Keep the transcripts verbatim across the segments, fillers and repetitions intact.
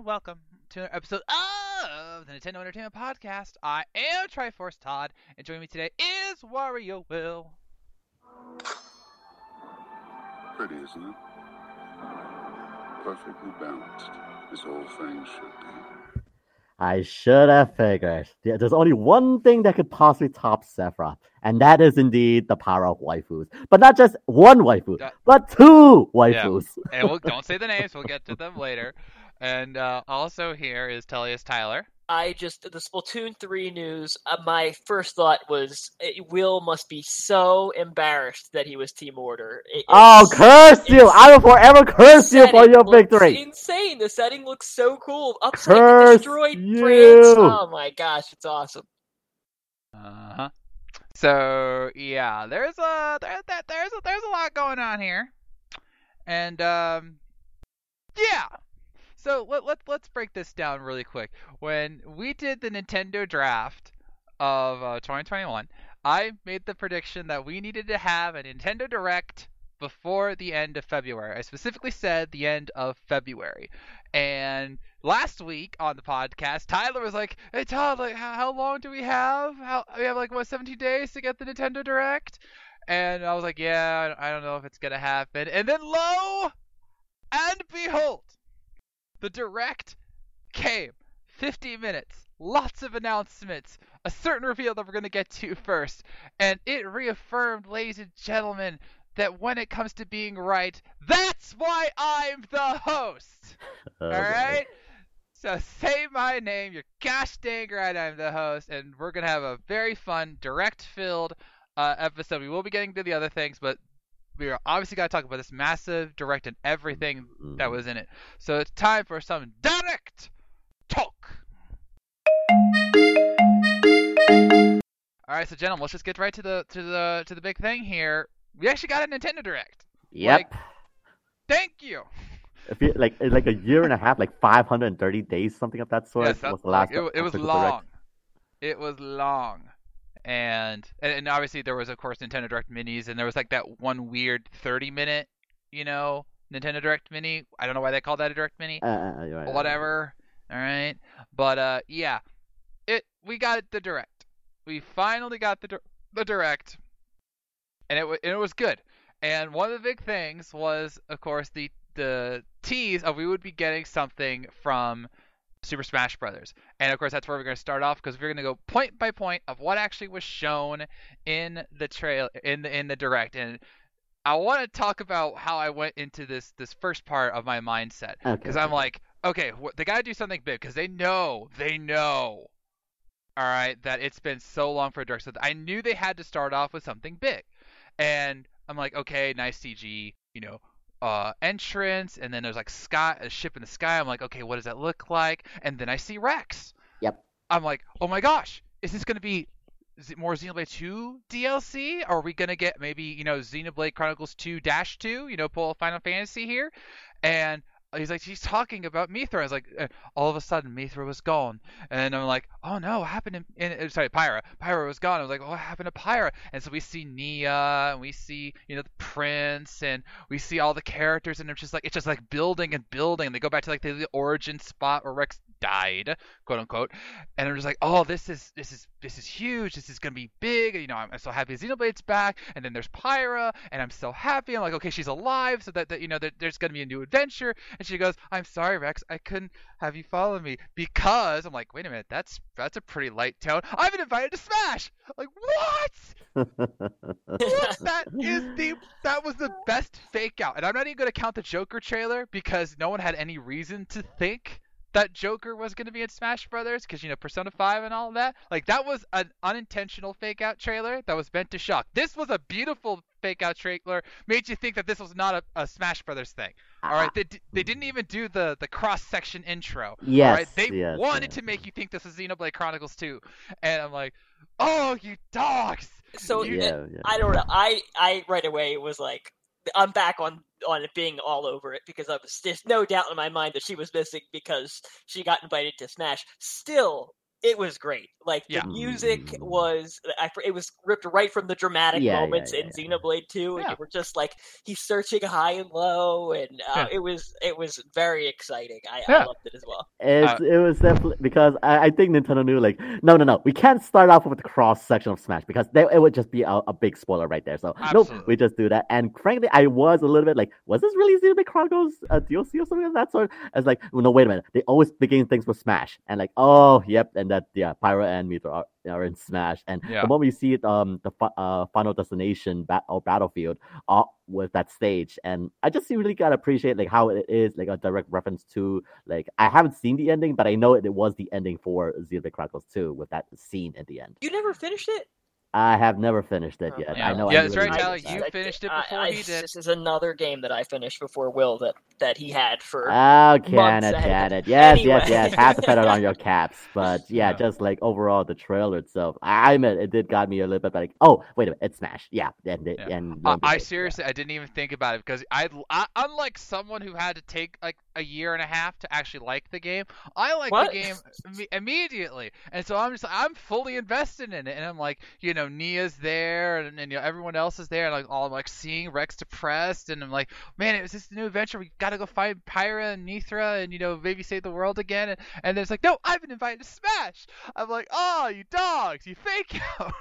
and welcome to another episode of the Nintendo Entertainment Podcast. I am Triforce Todd, and joining me today is Wario Will. Pretty, isn't it? Perfectly balanced, as all things should be. I should have figured. There's only one thing that could possibly top Sephiroth, and that is indeed the power of waifus. But not just one waifu, Uh, but two waifus. Yeah. And we'll, don't say the names, we'll get to them later. And uh, also here is Tellius Tyler. I just, the Splatoon three news, uh, my first thought was, uh, Will must be so embarrassed that he was Team Order. It, Oh, it's- curse you! it's- I will forever curse you for setting your looks victory! Insane. The setting looks so cool. Upside Curse destroyed you. France. Oh my gosh, it's awesome. Uh huh. So yeah, there's a there, there, there's a, there's a lot going on here, and um, yeah. So let let let's break this down really quick. When we did the Nintendo draft of uh, twenty twenty-one, I made the prediction that we needed to have a Nintendo Direct before the end of February. I specifically said the end of February. And last week on the podcast, Tyler was like, "Hey Todd, like how, how long do we have? How we have like what seventeen days to get the Nintendo Direct?" And I was like, "Yeah, I don't know if it's gonna happen." And then lo and behold, the Direct came. fifty minutes, lots of announcements, a certain reveal that we're gonna get to first, and it reaffirmed, ladies and gentlemen, that when it comes to being right, that's why I'm the host. Oh, All boy. right. So say my name. You're gosh dang right. I'm the host, and we're gonna have a very fun, direct-filled uh, episode. We will be getting to the other things, but we are obviously got to talk about this massive direct and everything that was in it. So it's time for some direct talk. All right, so gentlemen, let's just get right to the to the to the big thing here. We actually got a Nintendo Direct. Yep. Like, thank you. If you, like like a year and a half, like five hundred thirty days, something of that sort. Yes, that- was the last it, it was official long. Direct. It was long. And, and and obviously there was of course Nintendo Direct minis, and there was like that one weird thirty minute, you know, Nintendo Direct mini. I don't know why they called that a Direct mini. Uh, uh, you're right, Or whatever. All right. But uh yeah. It we got the Direct. We finally got the dir- the Direct. And it, w- and it was good. And one of the big things was, of course, the the tease of we would be getting something from Super Smash Brothers. And of course, that's where we're going to start off, because we're going to go point by point of what actually was shown in the trail in the in the Direct. And I want to talk about how I went into this this first part of my mindset, Okay, because okay. I'm like, okay, wh- they got to do something big, because they know they know. All right, that it's been so long for a Direct, so I knew they had to start off with something big. And I'm like, okay, nice C G, you know, uh, entrance, and then there's like sky, a ship in the sky. I'm like, okay, what does that look like? And then I see Rex. Yep. I'm like, oh my gosh, is this gonna be Z- more Xenoblade two D L C? Are we gonna get maybe, you know, Xenoblade Chronicles two dash two? You know, pull Final Fantasy here, and he's like, he's talking about Mithra. I was like, uh, all of a sudden, Mithra was gone. And I'm like, oh no, what happened in, in sorry, Pyra. Pyra was gone. I was like, what happened to Pyra? And so we see Nia, and we see, you know, the prince, and we see all the characters, and it's just like, it's just like building and building. And they go back to like the, the origin spot where Rex died, quote unquote. And I'm just like, oh, this is, this is, this is huge. This is going to be big. You know, I'm, I'm so happy Xenoblade's back. And then there's Pyra, and I'm so happy. I'm like, okay, she's alive. So that, that you know, that there's going to be a new adventure. And she goes, I'm sorry, Rex, I couldn't have you follow me because I'm like, wait a minute, that's that's a pretty light tone. I've been invited to Smash. Like, what? What? That is the that was the best fake out. And I'm not even gonna count the Joker trailer, because no one had any reason to think that Joker was gonna be in Smash Brothers, because you know, Persona five and all of that. Like, that was an unintentional fake out trailer that was meant to shock. This was a beautiful fake out trailer, made you think that this was not a, a Smash Brothers thing. All right, they, d- they didn't even do the, the cross section intro. Yes, all right, they yes, wanted yes. to make you think this was Xenoblade Chronicles two, and I'm like, oh, you dogs! So You- Yeah, yeah. I don't know. I, I right away was like, I'm back on on it being all over it, because I was, there's no doubt in my mind that she was missing because she got invited to Smash. Still, it was great. Like the Yeah. music was, I, it was ripped right from the dramatic Yeah, yeah, moments yeah, in yeah. Xenoblade Two, and Yeah. you were just like he's searching high and low, and uh, Yeah. it was it was very exciting. I, I Yeah. loved it as well. It's, Uh, it was definitely because I, I think Nintendo knew like no no no we can't start off with the cross section of Smash because they, it would just be a, a big spoiler right there. So nope, Absolutely. we just do that. And frankly, I was a little bit like, was this really Xenoblade Chronicles uh, D L C or something of that sort? I was like, well, no, wait a minute. They always begin things with Smash, and like, oh, yep, and that yeah, Pyra and Mithra are, are in Smash, and Yeah. the moment you see it, um the fi- uh, Final Destination bat- or Battlefield uh, with that stage, and I just really gotta appreciate like how it is like a direct reference to like I haven't seen the ending, but I know it, it was the ending for Xenoblade Chronicles two with that scene at the end. You never finished it? I have never finished it Oh, yet. Yeah. I know. Yeah, I that's really right, need Tyler. that. You finished it I- before I- he did. This is another game that I finished before Will that that he had for. Oh, months Janet, ahead. Janet. Yes, Anyway. yes, yes. Have to put it on your caps. But yeah, Yeah. just like overall the trailer itself, I I admit it did got me a little bit like, oh, wait a minute, it's Smash. Yeah, and it- Yeah. and Uh, lo and I behold, yeah. seriously, I didn't even think about it because I, I, unlike someone who had to take like a year and a half to actually like the game, I like What? the game imme- immediately, and so I'm just, I'm fully invested in it, and I'm like, you know, Nia's there, and, and you know, everyone else is there, and like, all I'm like seeing Rex depressed, and I'm like, man, it was this new adventure, we gotta go find Pyra and Mithra, and you know, maybe save the world again, and, and then it's like, no, I've been invited to Smash. I'm like, oh, you dogs, you fake out.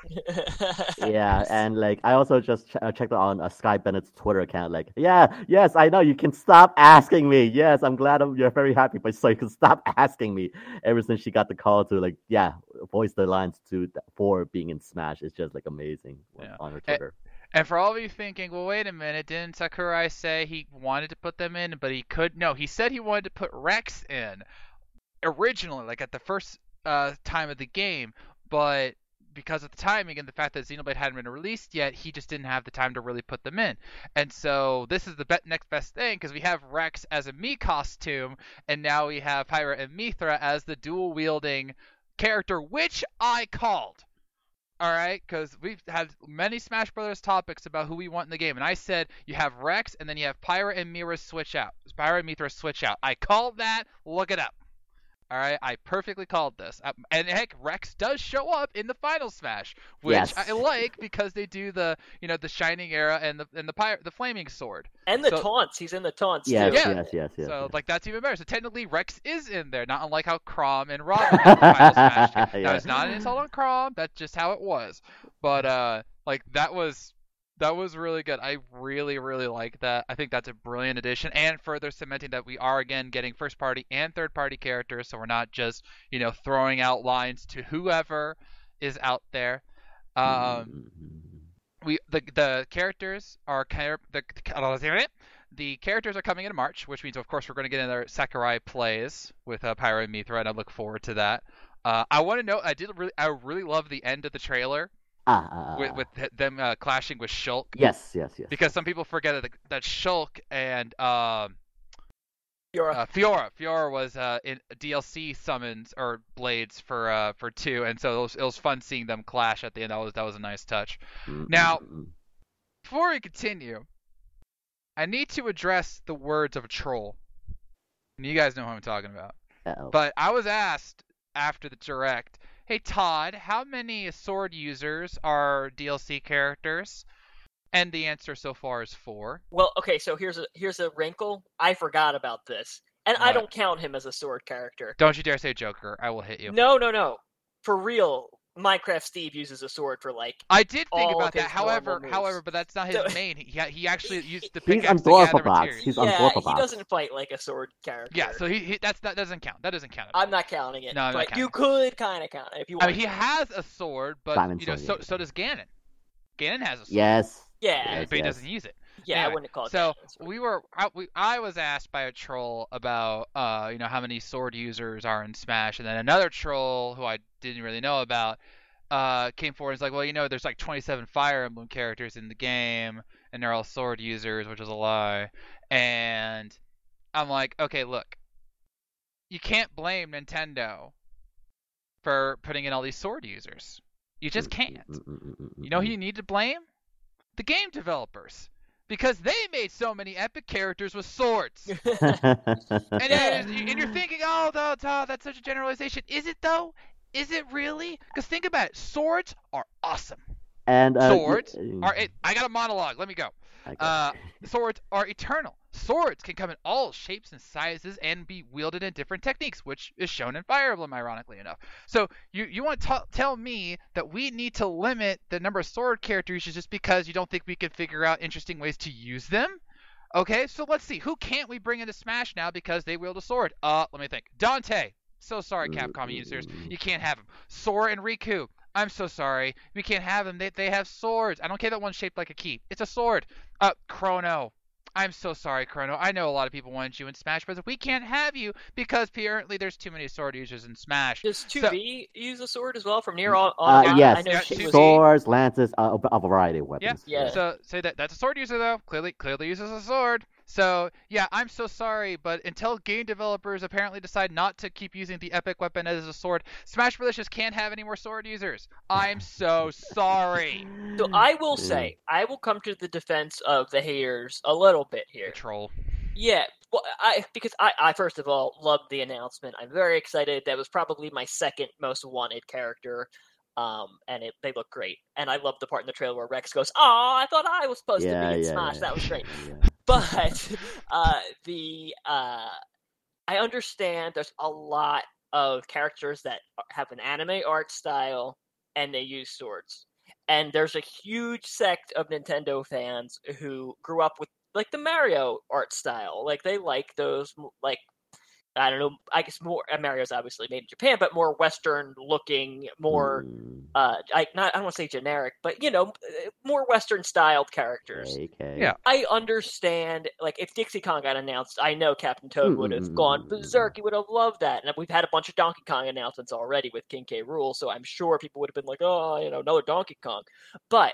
Yeah, and like I also just ch- uh, checked on uh, Sky Bennett's Twitter account. Like, yeah, yes, I know you can stop asking me. Yes, I'm glad I'm, you're very happy, but so you can stop asking me. Ever since she got the call to like, yeah, voice the lines to for being in Smash, it's just like amazing Yeah. on her Eh, Twitter. And for all of you thinking, well, wait a minute, didn't Sakurai say he wanted to put them in, but he could? No, he said he wanted to put Rex in originally, like at the first uh, time of the game, but because of the timing and the fact that Xenoblade hadn't been released yet, he just didn't have the time to really put them in. And so this is the be- next best thing because we have Rex as a Mii costume, and now we have Pyra and Mithra as the dual-wielding character, which I called. All right, because we've had many Smash Brothers topics about who we want in the game, and I said you have Rex, and then you have Pyra and Mithra switch out. Pyra and Mithra switch out. I called that. Look it up. All right, I perfectly called this. Uh, And heck, Rex does show up in the final Smash, which Yes. I like because they do the, you know, the Shining Era and the and the Pyre, the Flaming Sword. and the So- taunts. He's in the taunts Yes, too. Yeah. yes, yes, yes. so yes. like that's even better. So technically Rex is in there, not unlike how Chrom and Robin in the final Smash game. Now Yeah. it's not an insult on Chrom, that's just how it was. But uh like that was that was really good. I really, really like that. I think that's a brilliant addition and further cementing that we are again getting first party and third party characters, so we're not just, you know, throwing out lines to whoever is out there. Um we the the characters are char- the the characters are coming in March, which means of course we're going to get another Sakurai plays with uh, Pyra and Mithra, and I look forward to that. Uh, I want to know. I did really. I really love the end of the trailer Ah, ah, with ah. with th- them uh, clashing with Shulk, Yes, yes, yes. because some people forget that that Shulk and um You're a- uh, Fiora Fiora was uh, in D L C summons or blades for uh for two, and so it was, it was fun seeing them clash at the end. That was that was a nice touch. Mm, Now- mm, mm, Before we continue, I need to address the words of a troll. And you guys know who I'm talking about. mm. Uh-oh. But I was asked after the direct, hey Todd, how many sword users are D L C characters? And the answer so far is four. Well, okay, so here's a here's a wrinkle. I forgot about this, and I What? don't count him as a sword character. Don't you dare say Joker. I will hit you. No, no, no. For real, Minecraft Steve uses a sword for like. I did think all about of that. his However, normal moves. however, but that's not his So- main. He he actually used the He's pickaxe to gather Anthropobots. materials. He's Yeah, Anthropobots. he doesn't fight like a sword character. Yeah, so he, he that's that doesn't count. That doesn't count. I'm not counting it. No, I'm not but you could kind of count it if you I want. mean, he has a sword, but Simon you know, sword, so yeah. so does Ganon. Ganon has a sword. Yes. yeah, Yes, but he yes. doesn't use it. yeah, I Anyway, wouldn't call it. So that. we were, I, we, I was asked by a troll about, uh, you know, how many sword users are in Smash, and then another troll who I didn't really know about, uh, came forward and was like, well, you know, there's like twenty-seven Fire Emblem characters in the game, and they're all sword users, which is a lie. And I'm like, okay, look, you can't blame Nintendo for putting in all these sword users. You just can't. Mm, mm, mm, mm, You know who mm. you need to blame? The game developers. Because they made so many epic characters with swords. And, then, and you're thinking, oh, no, no, that's such a generalization. Is it, though? Is it really? Because think about it. Swords are awesome. And uh, Swords y- are. It, I got a monologue. Let me go. okay. Uh, swords are eternal. Swords can come in all shapes and sizes and be wielded in different techniques, which is shown in Fire Emblem, ironically enough. So you you want to t- tell me that we need to limit the number of sword characters just because you don't think we can figure out interesting ways to use them? Okay, so let's see. Who can't we bring into Smash now because they wield a sword? Uh, let me think. Dante. So sorry, Capcom users. You can't have him. Sora and Riku. I'm so sorry. We can't have them. They, they have swords. I don't care that one's shaped like a key. It's a sword. Uh, Chrono. I'm so sorry, Chrono. I know a lot of people wanted you in Smash, but we can't have you because apparently there's too many sword users in Smash. Does two B So- use a sword as well from near on? Uh, on down? yes, I know Yeah, she two was- B. swords, lances, uh, a variety of Yeah. weapons. Yeah. So say that that's a sword user though. Clearly, clearly uses a sword. So yeah, I'm so sorry, but until game developers apparently decide not to keep using the epic weapon as a sword, Smash Bros. Just can't have any more sword users. I'm so sorry. So I will Yeah. say, I will come to the defense of the haters a little bit here. Troll. Yeah, well, I because I, I first of all loved the announcement. I'm very excited. That was probably my second most wanted character, um, and it, they look great. And I love the part in the trailer where Rex goes, "Oh, I thought I was supposed yeah, to be in yeah, Smash." yeah. That was great. Yeah. But uh, the uh, I understand there's a lot of characters that have an anime art style and they use swords. And there's a huge sect of Nintendo fans who grew up with like the Mario art style. Like they like those like I don't know, I guess more uh, Mario's obviously made in Japan, but more Western looking, more Mm, uh I not I don't want to say generic, but you know, more Western styled characters. okay. Yeah. I understand, like, if Dixie Kong got announced, I know Captain Toad would have Mm. gone berserk. He would have loved that. And we've had a bunch of Donkey Kong announcements already with King K. Rool, so I'm sure people would have been like, oh, you know, another Donkey Kong. But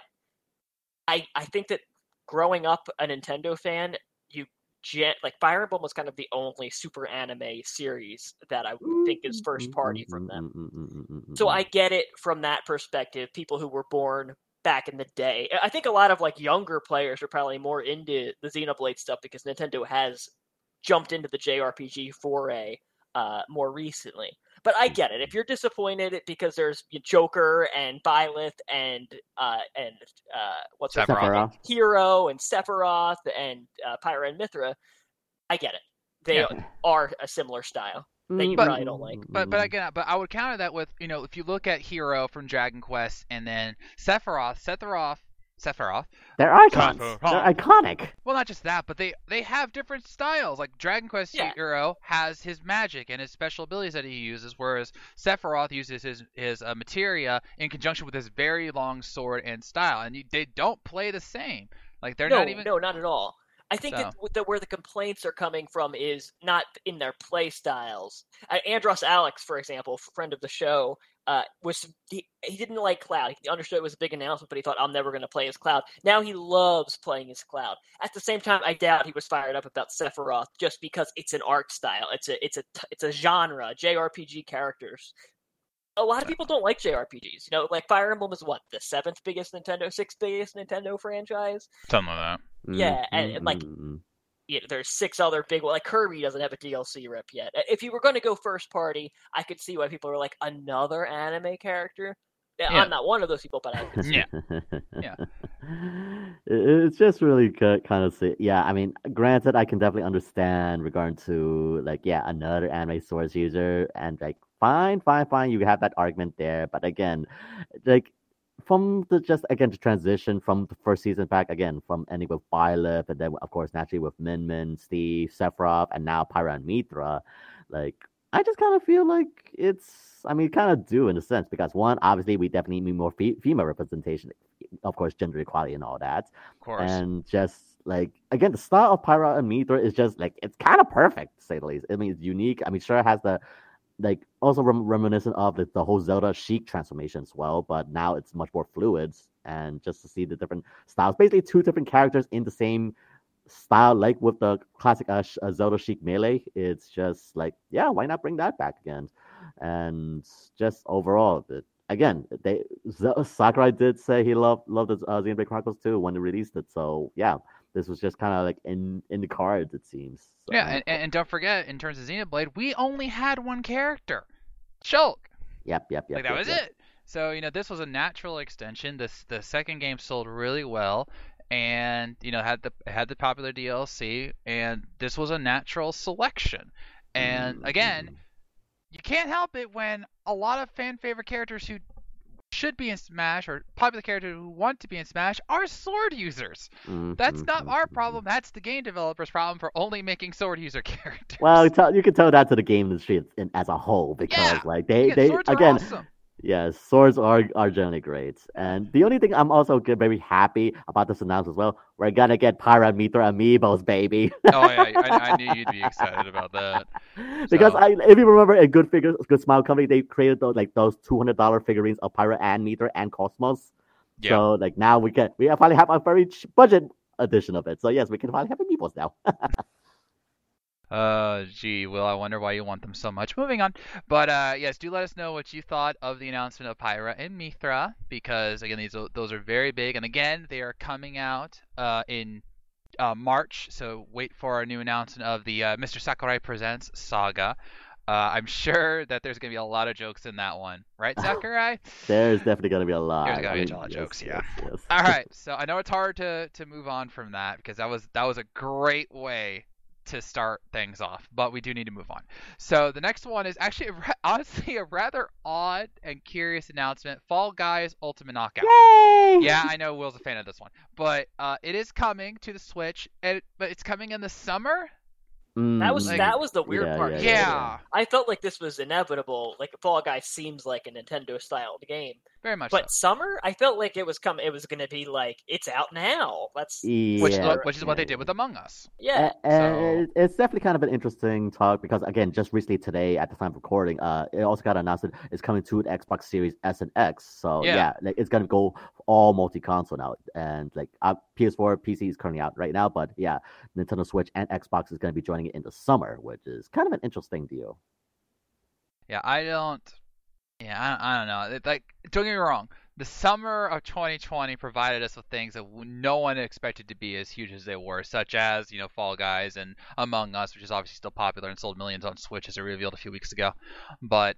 I I think that growing up a Nintendo fan, you gen- like Fire Emblem was kind of the only super anime series that I would think is first party from them. Mm, So I get it from that perspective. People who were born back in the day. I think a lot of like younger players are probably more into the Xenoblade stuff because Nintendo has jumped into the J R P G foray uh, more recently. But I get it. If you're disappointed because there's Joker and Byleth and uh, and uh, what's her Sephiroth. name? Hero and Sephiroth and uh, Pyra and Mithra, I get it. They Yeah. are a similar style. that you But- probably don't like. But but again, but I would counter that with, you know, if you look at Hero from Dragon Quest and then Sephiroth, Sephiroth, Sephiroth. they're icons. Sephiroth. They're iconic. Well, not just that, but they they have different styles. Like Dragon Quest Yeah. Hero has his magic and his special abilities that he uses, whereas Sephiroth uses his his uh, materia in conjunction with his very long sword and style, and you, they don't play the same. Like they're no, not even. no, not at all. I think So. that, w- that where the complaints are coming from is not in their play styles. Uh, Andros Alex, for example, friend of the show, uh, was he, he didn't like Cloud. He understood it was a big announcement, but he thought I'm never going to play as Cloud. Now he loves playing as Cloud. At the same time, I doubt he was fired up about Sephiroth just because it's an art style. It's a it's a t- it's a genre. J R P G characters. A lot of people don't like J R P Gs. You know, like Fire Emblem is what, the seventh biggest Nintendo, sixth biggest Nintendo franchise. Something like that. Yeah, and- and, like, Mm, You know, there's six other big ones. Like Kirby doesn't have a D L C rep yet. If you were going to go first party, I could see why people are like another anime character. Yeah, Yeah. I'm not one of those people, but I could see. Yeah. Yeah. Yeah. It's just really good, kind of see. Yeah, I mean, granted, I can definitely understand regarding to like, yeah, another anime source user, and like, fine, fine, fine, you have that argument there. But again, like, from the just again to transition from the first season back again from ending with Byleth, and then of course naturally with Min Min, Steve, Sephiroth, and now Pyra and Mithra, like. I just kind of feel like it's, I mean, kind of do in a sense, because one, obviously, we definitely need more fe- female representation, of course, gender equality and all that. Of course. And just like, again, the style of Pyra and Mithra is just like, it's kind of perfect, to say the least. I mean, it's unique. I mean, sure, it has the, like, also rem- reminiscent of the, the whole Zelda Sheik transformation as well, but now it's much more fluid. And just to see the different styles, basically two different characters in the same style, like with the classic uh, Sh- uh, Zelda Sheik Melee, it's just like, yeah, why not bring that back again? And just overall, it, again, they Z- Sakurai did say he loved loved the uh, Xenoblade Chronicles too when they released it. So yeah, this was just kind of like in in the cards, it seems. So, Yeah, and, and don't forget, in terms of Xenoblade, we only had one character, Shulk. Yep, yep, yep. Like that yep, was yep. it. So you know, this was a natural extension. This the second game sold really well, and you know had the had the popular D L C, and this was a natural selection. And again, you can't help it when a lot of fan favorite characters who should be in Smash or popular characters who want to be in Smash are sword users. Mm-hmm, That's not mm-hmm, our mm-hmm. problem. That's the game developer's problem for only making sword user characters. Well, tell, you can tell that to the game industry in, as a whole because Yeah, like they again, they swords are again. awesome. Yes, swords are are generally great, and the only thing I'm also g- very happy about this announcement as well, we're gonna get Pyra and Mythra amiibos, baby. Oh yeah, I, I knew you'd be excited about that. Because So- I, if you remember, a Good Figure, Good Smile Company, they created those like those two hundred dollar figurines of Pyra and Mythra and Cosmos. Yeah. So like now we can we finally have a very ch- budget edition of it. So yes, we can finally have amiibos now. Uh, gee, Will, I wonder why you want them so much. Moving on. But uh, yes, do let us know what you thought of the announcement of Pyra and Mythra, because again, these those are very big, and again, they are coming out uh, in uh, March. So wait for our new announcement of the uh, Mister Sakurai Presents Saga. Uh, I'm sure that there's gonna be a lot of jokes in that one, right, Sakurai? There's definitely gonna be a lot. There's gonna I be a mean, lot of yes, jokes, yeah. yes, yes. All right, so I know it's hard to to move on from that because that was that was a great way to start things off, but we do need to move on. So the next one is actually a ra- honestly a rather odd and curious announcement: Fall Guys Ultimate Knockout. Yay! Yeah, I know Will's a fan of this one, but uh, it is coming to the Switch, and but it's coming in the summer. That was Mm, that was the weird yeah, part. yeah, Yeah, yeah, I felt like this was inevitable. Like Fall Guys seems like a Nintendo styled game, very much but so. summer, I felt like it was come. It was going to be like it's out now. That's yeah. Which is yeah, what, which is what they yeah. did with Among Us. yeah. A- and it- it's definitely kind of an interesting talk because again, just recently today at the time of recording, uh, it also got announced that it's coming to the Xbox Series S and X. So Yeah. yeah, like it's gonna go all multi-console now, and like uh, P S four, P C is currently out right now, but yeah, Nintendo Switch and Xbox is gonna be joining it in the summer, which is kind of an interesting deal. Yeah, I don't. Yeah, I, I don't know. It, like, don't get me wrong. The summer of twenty twenty provided us with things that w- no one expected to be as huge as they were, such as, you know, Fall Guys and Among Us, which is obviously still popular and sold millions on Switch, as it revealed a few weeks ago. But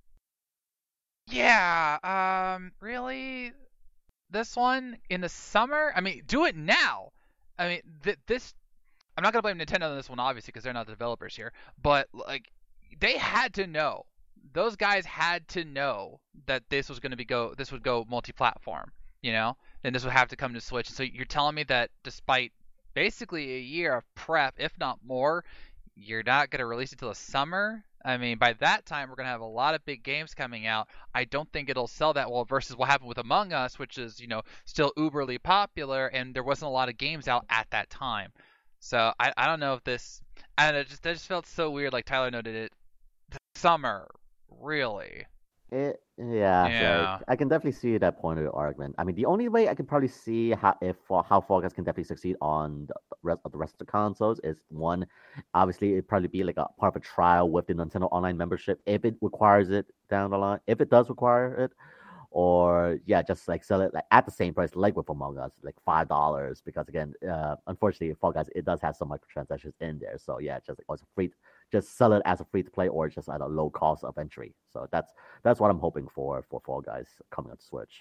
yeah, um, really, this one in the summer? I mean, do it now. I mean, th- this. I'm not gonna blame Nintendo on this one, obviously, because they're not the developers here. But like, they had to know. Those guys had to know that this was going to be go this would go multi-platform, you know, and this would have to come to Switch. So you're telling me that despite basically a year of prep, if not more, you're not going to release it till the summer? I mean, by that time we're going to have a lot of big games coming out. I don't think it'll sell that well versus what happened with Among Us, which is, you know, still uberly popular, and there wasn't a lot of games out at that time. So I I don't know if this I don't know, it just that just felt so weird. Like Tyler noted it, summer. Really? It, yeah, Yeah. like, I can definitely see that point of the argument. I mean, the only way I can probably see how if for how Fall Guys can definitely succeed on the rest of the rest of the consoles is one, obviously it'd probably be like a part of a trial with the Nintendo Online membership if it requires it down the line. If it does require it, or yeah, just like sell it like at the same price like with Among Us, like five dollars. Because again, uh, unfortunately, Fall Guys it does have some microtransactions in there, so yeah, just like also free, just sell it as a free to play or just at a low cost of entry. So that's that's what I'm hoping for for Fall Guys coming on Switch.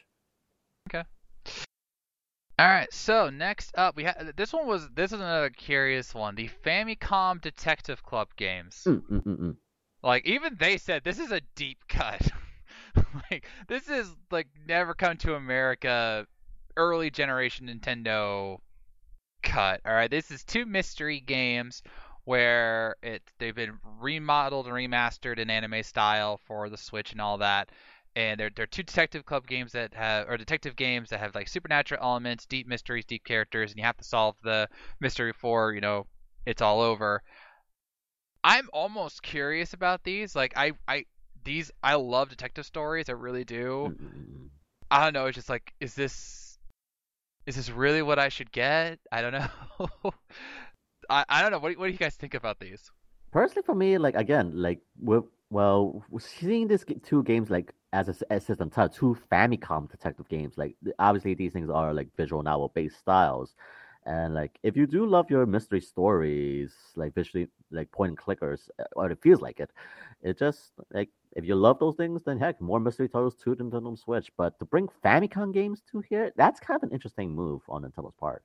All right. So next up, we have this one was this is another curious one. The Famicom Detective Club games. Mm, mm, mm, mm. Like even they said this is a deep cut. Like this is like never come to America, early generation Nintendo cut. All right. This is two mystery games where it they've been remodeled and remastered in anime style for the Switch and all that. And they're they're two detective club games that have or detective games that have like supernatural elements, deep mysteries, deep characters, and you have to solve the mystery before, you know, it's all over. I'm almost curious about these. Like I I these I love detective stories, I really do. Mm, mm, mm. I don't know, it's just like is this is this really what I should get? I don't know. I I don't know. What do, what do you guys think about these? Personally, for me, like again, like with well, seeing these g- two games like as a s- as system title, two Famicom detective games, like th- obviously these things are like visual novel based styles, And like, if you do love your mystery stories, like visually, like point and clickers, uh, or it feels like it, it just like if you love those things, then heck, more mystery titles to Nintendo Switch. But to bring Famicom games to here, that's kind of an interesting move on Nintendo's part.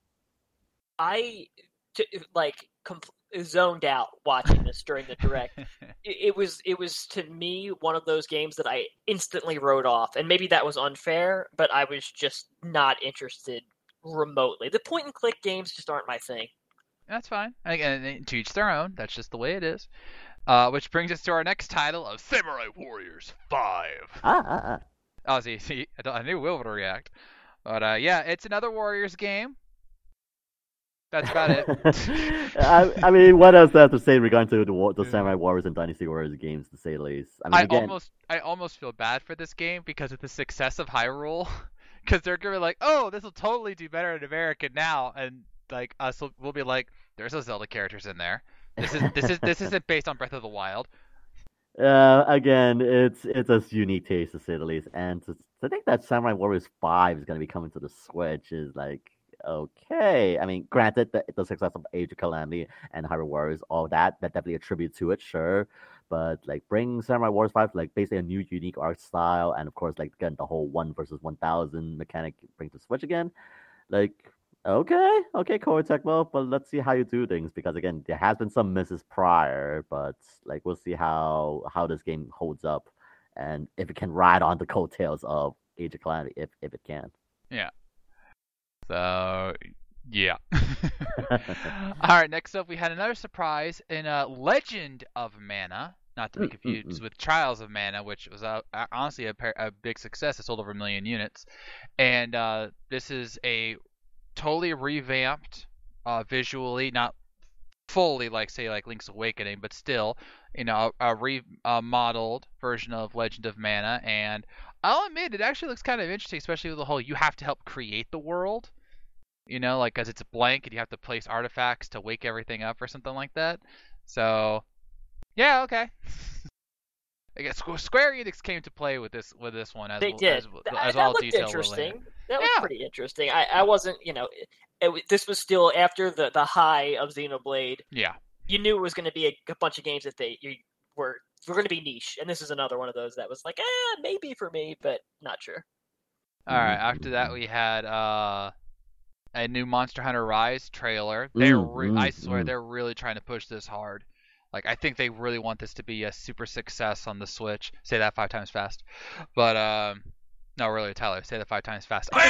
I t- like compl- zoned out watching this during the direct. it, it was it was to me one of those games that I instantly wrote off, and maybe that was unfair, but I was just not interested remotely. The point and click games just aren't my thing. That's fine. Again, to each their own. That's just the way it is. Uh, which brings us to our next title of Samurai Warriors five. Ah, ah, ah. Oh, see, see I, I knew Will would react. But uh, yeah, it's another Warriors game. That's about it. I, I mean, what else do I have to say regarding to the, war- the Samurai Warriors and Dynasty Warriors games, to say the least? I mean, I again, almost, I almost feel bad for this game because of the success of Hyrule, because they're gonna be like, oh, this will totally do better in America now, and like us, will, we'll be like, there's no Zelda characters in there. This is, this is, this isn't based on Breath of the Wild. Uh, again, it's it's a unique taste to say the least, and to, to think that Samurai Warriors Five is going to be coming to the Switch is like okay. I mean, granted, the, the success of Age of Calamity and Hyrule Warriors, all that that definitely attribute to it, sure. But like, bring Samurai Warriors Five, like basically a new unique art style, and of course, like again the whole one versus one thousand mechanic bring to Switch again, like. Okay, okay, Koei Tecmo, but let's see how you do things because again, there has been some misses prior, but like we'll see how how this game holds up and if it can ride on the coattails of Age of Calamity, if if it can. Yeah. So yeah. All right. Next up, we had another surprise in uh, Legend of Mana. Not to be confused with Trials of Mana, which was uh, honestly a, a big success. It sold over a million units, and uh, this is a totally revamped uh, visually, not fully like say like Link's Awakening, but still, you know, a remodeled uh, version of Legend of Mana. And I'll admit, it actually looks kind of interesting, especially with the whole you have to help create the world. You know, like because it's blank and you have to place artifacts to wake everything up or something like that. So, yeah, okay. I guess Square Enix came to play with this with this one as they well, did. as, that, as that all looked detail interesting. That was yeah. pretty interesting. I, I wasn't, you know, it, it, this was still after the, the high of Xenoblade. Yeah. You knew it was going to be a, a bunch of games that they you were were going to be niche, and this is another one of those that was like, eh, maybe for me, but not sure. All right. After that, we had uh, a new Monster Hunter Rise trailer. They're, re- mm, I swear, mm. they're really trying to push this hard. Like, I think they really want this to be a super success on the Switch. Say that five times fast. But, um, no, really, Tyler, say that five times fast. I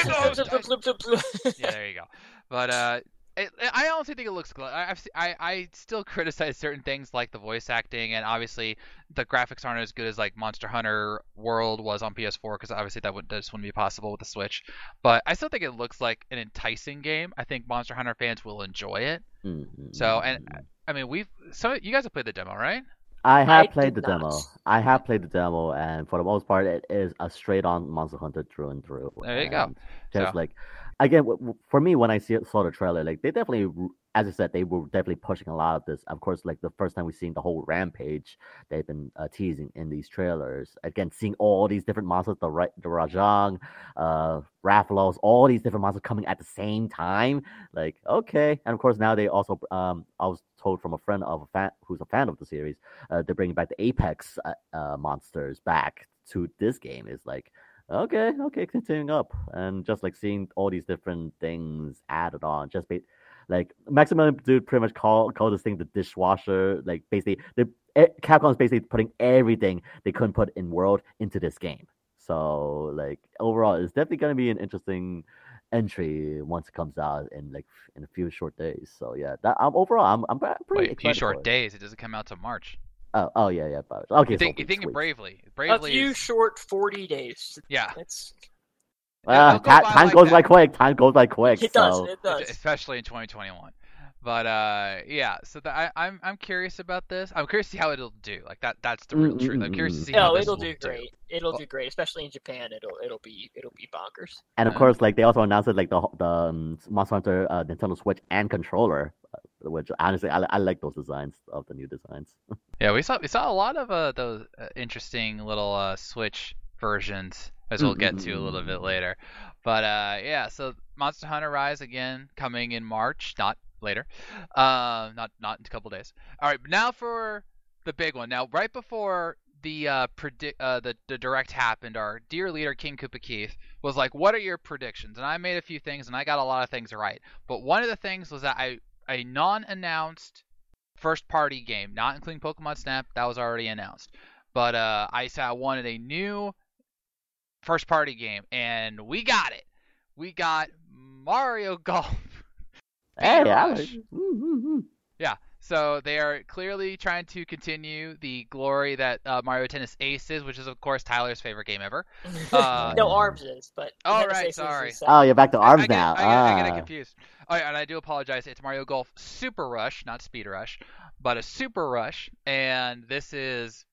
yeah, there you go. But, uh, it, I honestly think it looks good. I, I, I still criticize certain things like the voice acting, and obviously the graphics aren't as good as, like, Monster Hunter World was on P S four, because obviously that, would, that just wouldn't be possible with the Switch. But I still think it looks like an enticing game. I think Monster Hunter fans will enjoy it. Mm-hmm. So, and I mean, we've so you guys have played the demo, right? I have I played the did not. demo. I have played the demo, and for the most part, it is a straight-on Monster Hunter through and through. There you go. And Just So- like, again, w- w- for me, when I see, saw the trailer, like they definitely, as I said, they were definitely pushing a lot of this. Of course, like the first time we seen the whole Rampage, they've been uh, teasing in these trailers. Again, seeing all these different monsters, the Ra- the Rajang, uh, Rathalos, all these different monsters coming at the same time. Like, okay, and of course now they also, um, I was told from a friend of a fan who's a fan of the series, uh, they're bringing back the Apex uh, uh, monsters back to this game. Is like, okay, okay, continuing up, and just like seeing all these different things added on, just be, like Maximilian Dude pretty much call call this thing the dishwasher. Like basically, the Capcom's basically putting everything they couldn't put in World into this game. So like overall, it's definitely gonna be an interesting entry once it comes out in like in a few short days. So yeah, that um, overall, I'm I'm pretty Wait, a excited few for short it. days. It doesn't come out till March. Oh, oh yeah, yeah. But, okay, You think so you think sweet. Bravely? A Bravely few is short forty days. yeah. It's Ah, It'll go ta- by time like goes that. by quick. Time goes by quick. it does. so. It does. especially in twenty twenty-one. But uh, yeah. So the, I, I'm I'm curious about this. I'm curious to see how it'll do. Like that that's the real Mm, truth. mm, I'm curious to mm, see mm. how No, this it'll will do great. It'll do great, especially in Japan. It'll it'll be it'll be bonkers. And of Uh, course, like they also announced it, like the the um, Monster Hunter uh, Nintendo Switch and controller, uh, which honestly I, I like those designs of the new designs. Yeah, we saw we saw a lot of uh, those uh, interesting little uh, Switch versions as we'll get to a little bit later. But uh, yeah, so Monster Hunter Rise again coming in March, not later, uh, not not in a couple days. All right, but now for the big one. Now, right before the uh, predict uh, the the direct happened, our dear leader King Koopa Keith was like, "What are your predictions?" And I made a few things, and I got a lot of things right. But one of the things was that I a non-announced first party game, not including Pokemon Snap, that was already announced. But uh, I said I wanted a new first party game, and we got it. We got Mario Golf. Hey, I Rush. was, mm-hmm. Yeah, so they are clearly trying to continue the glory that uh, Mario Tennis Ace is, which is of course Tyler's favorite game ever. Uh, no, Arms is, but Oh, Tennis right, Ace is sorry. the second. Oh, you're back to I- arms I, get, now. I, get, I get it ah. confused. Oh, yeah, and I do apologize. It's Mario Golf Super Rush, not Speed Rush, but a Super Rush, and this is.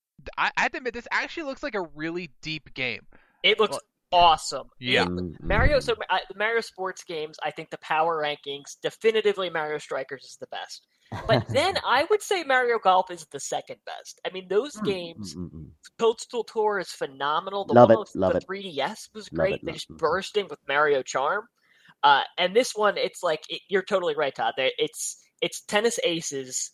I, I have to admit, this actually looks like a really deep game. It looks Well, awesome. Yeah. It- Mm, Mario. mm. So uh, the Mario sports games, I think the power rankings definitively Mario Strikers is the best. But then I would say Mario Golf is the second best. I mean, those Mm, games. mm, mm, mm. Toadstool Tour is phenomenal. The Love one it, with love the it. three D S was Love great. it, They love just it. burst in with Mario Charm. Uh, and this one, it's like it, you're totally right, Todd. They, it's it's Tennis Aces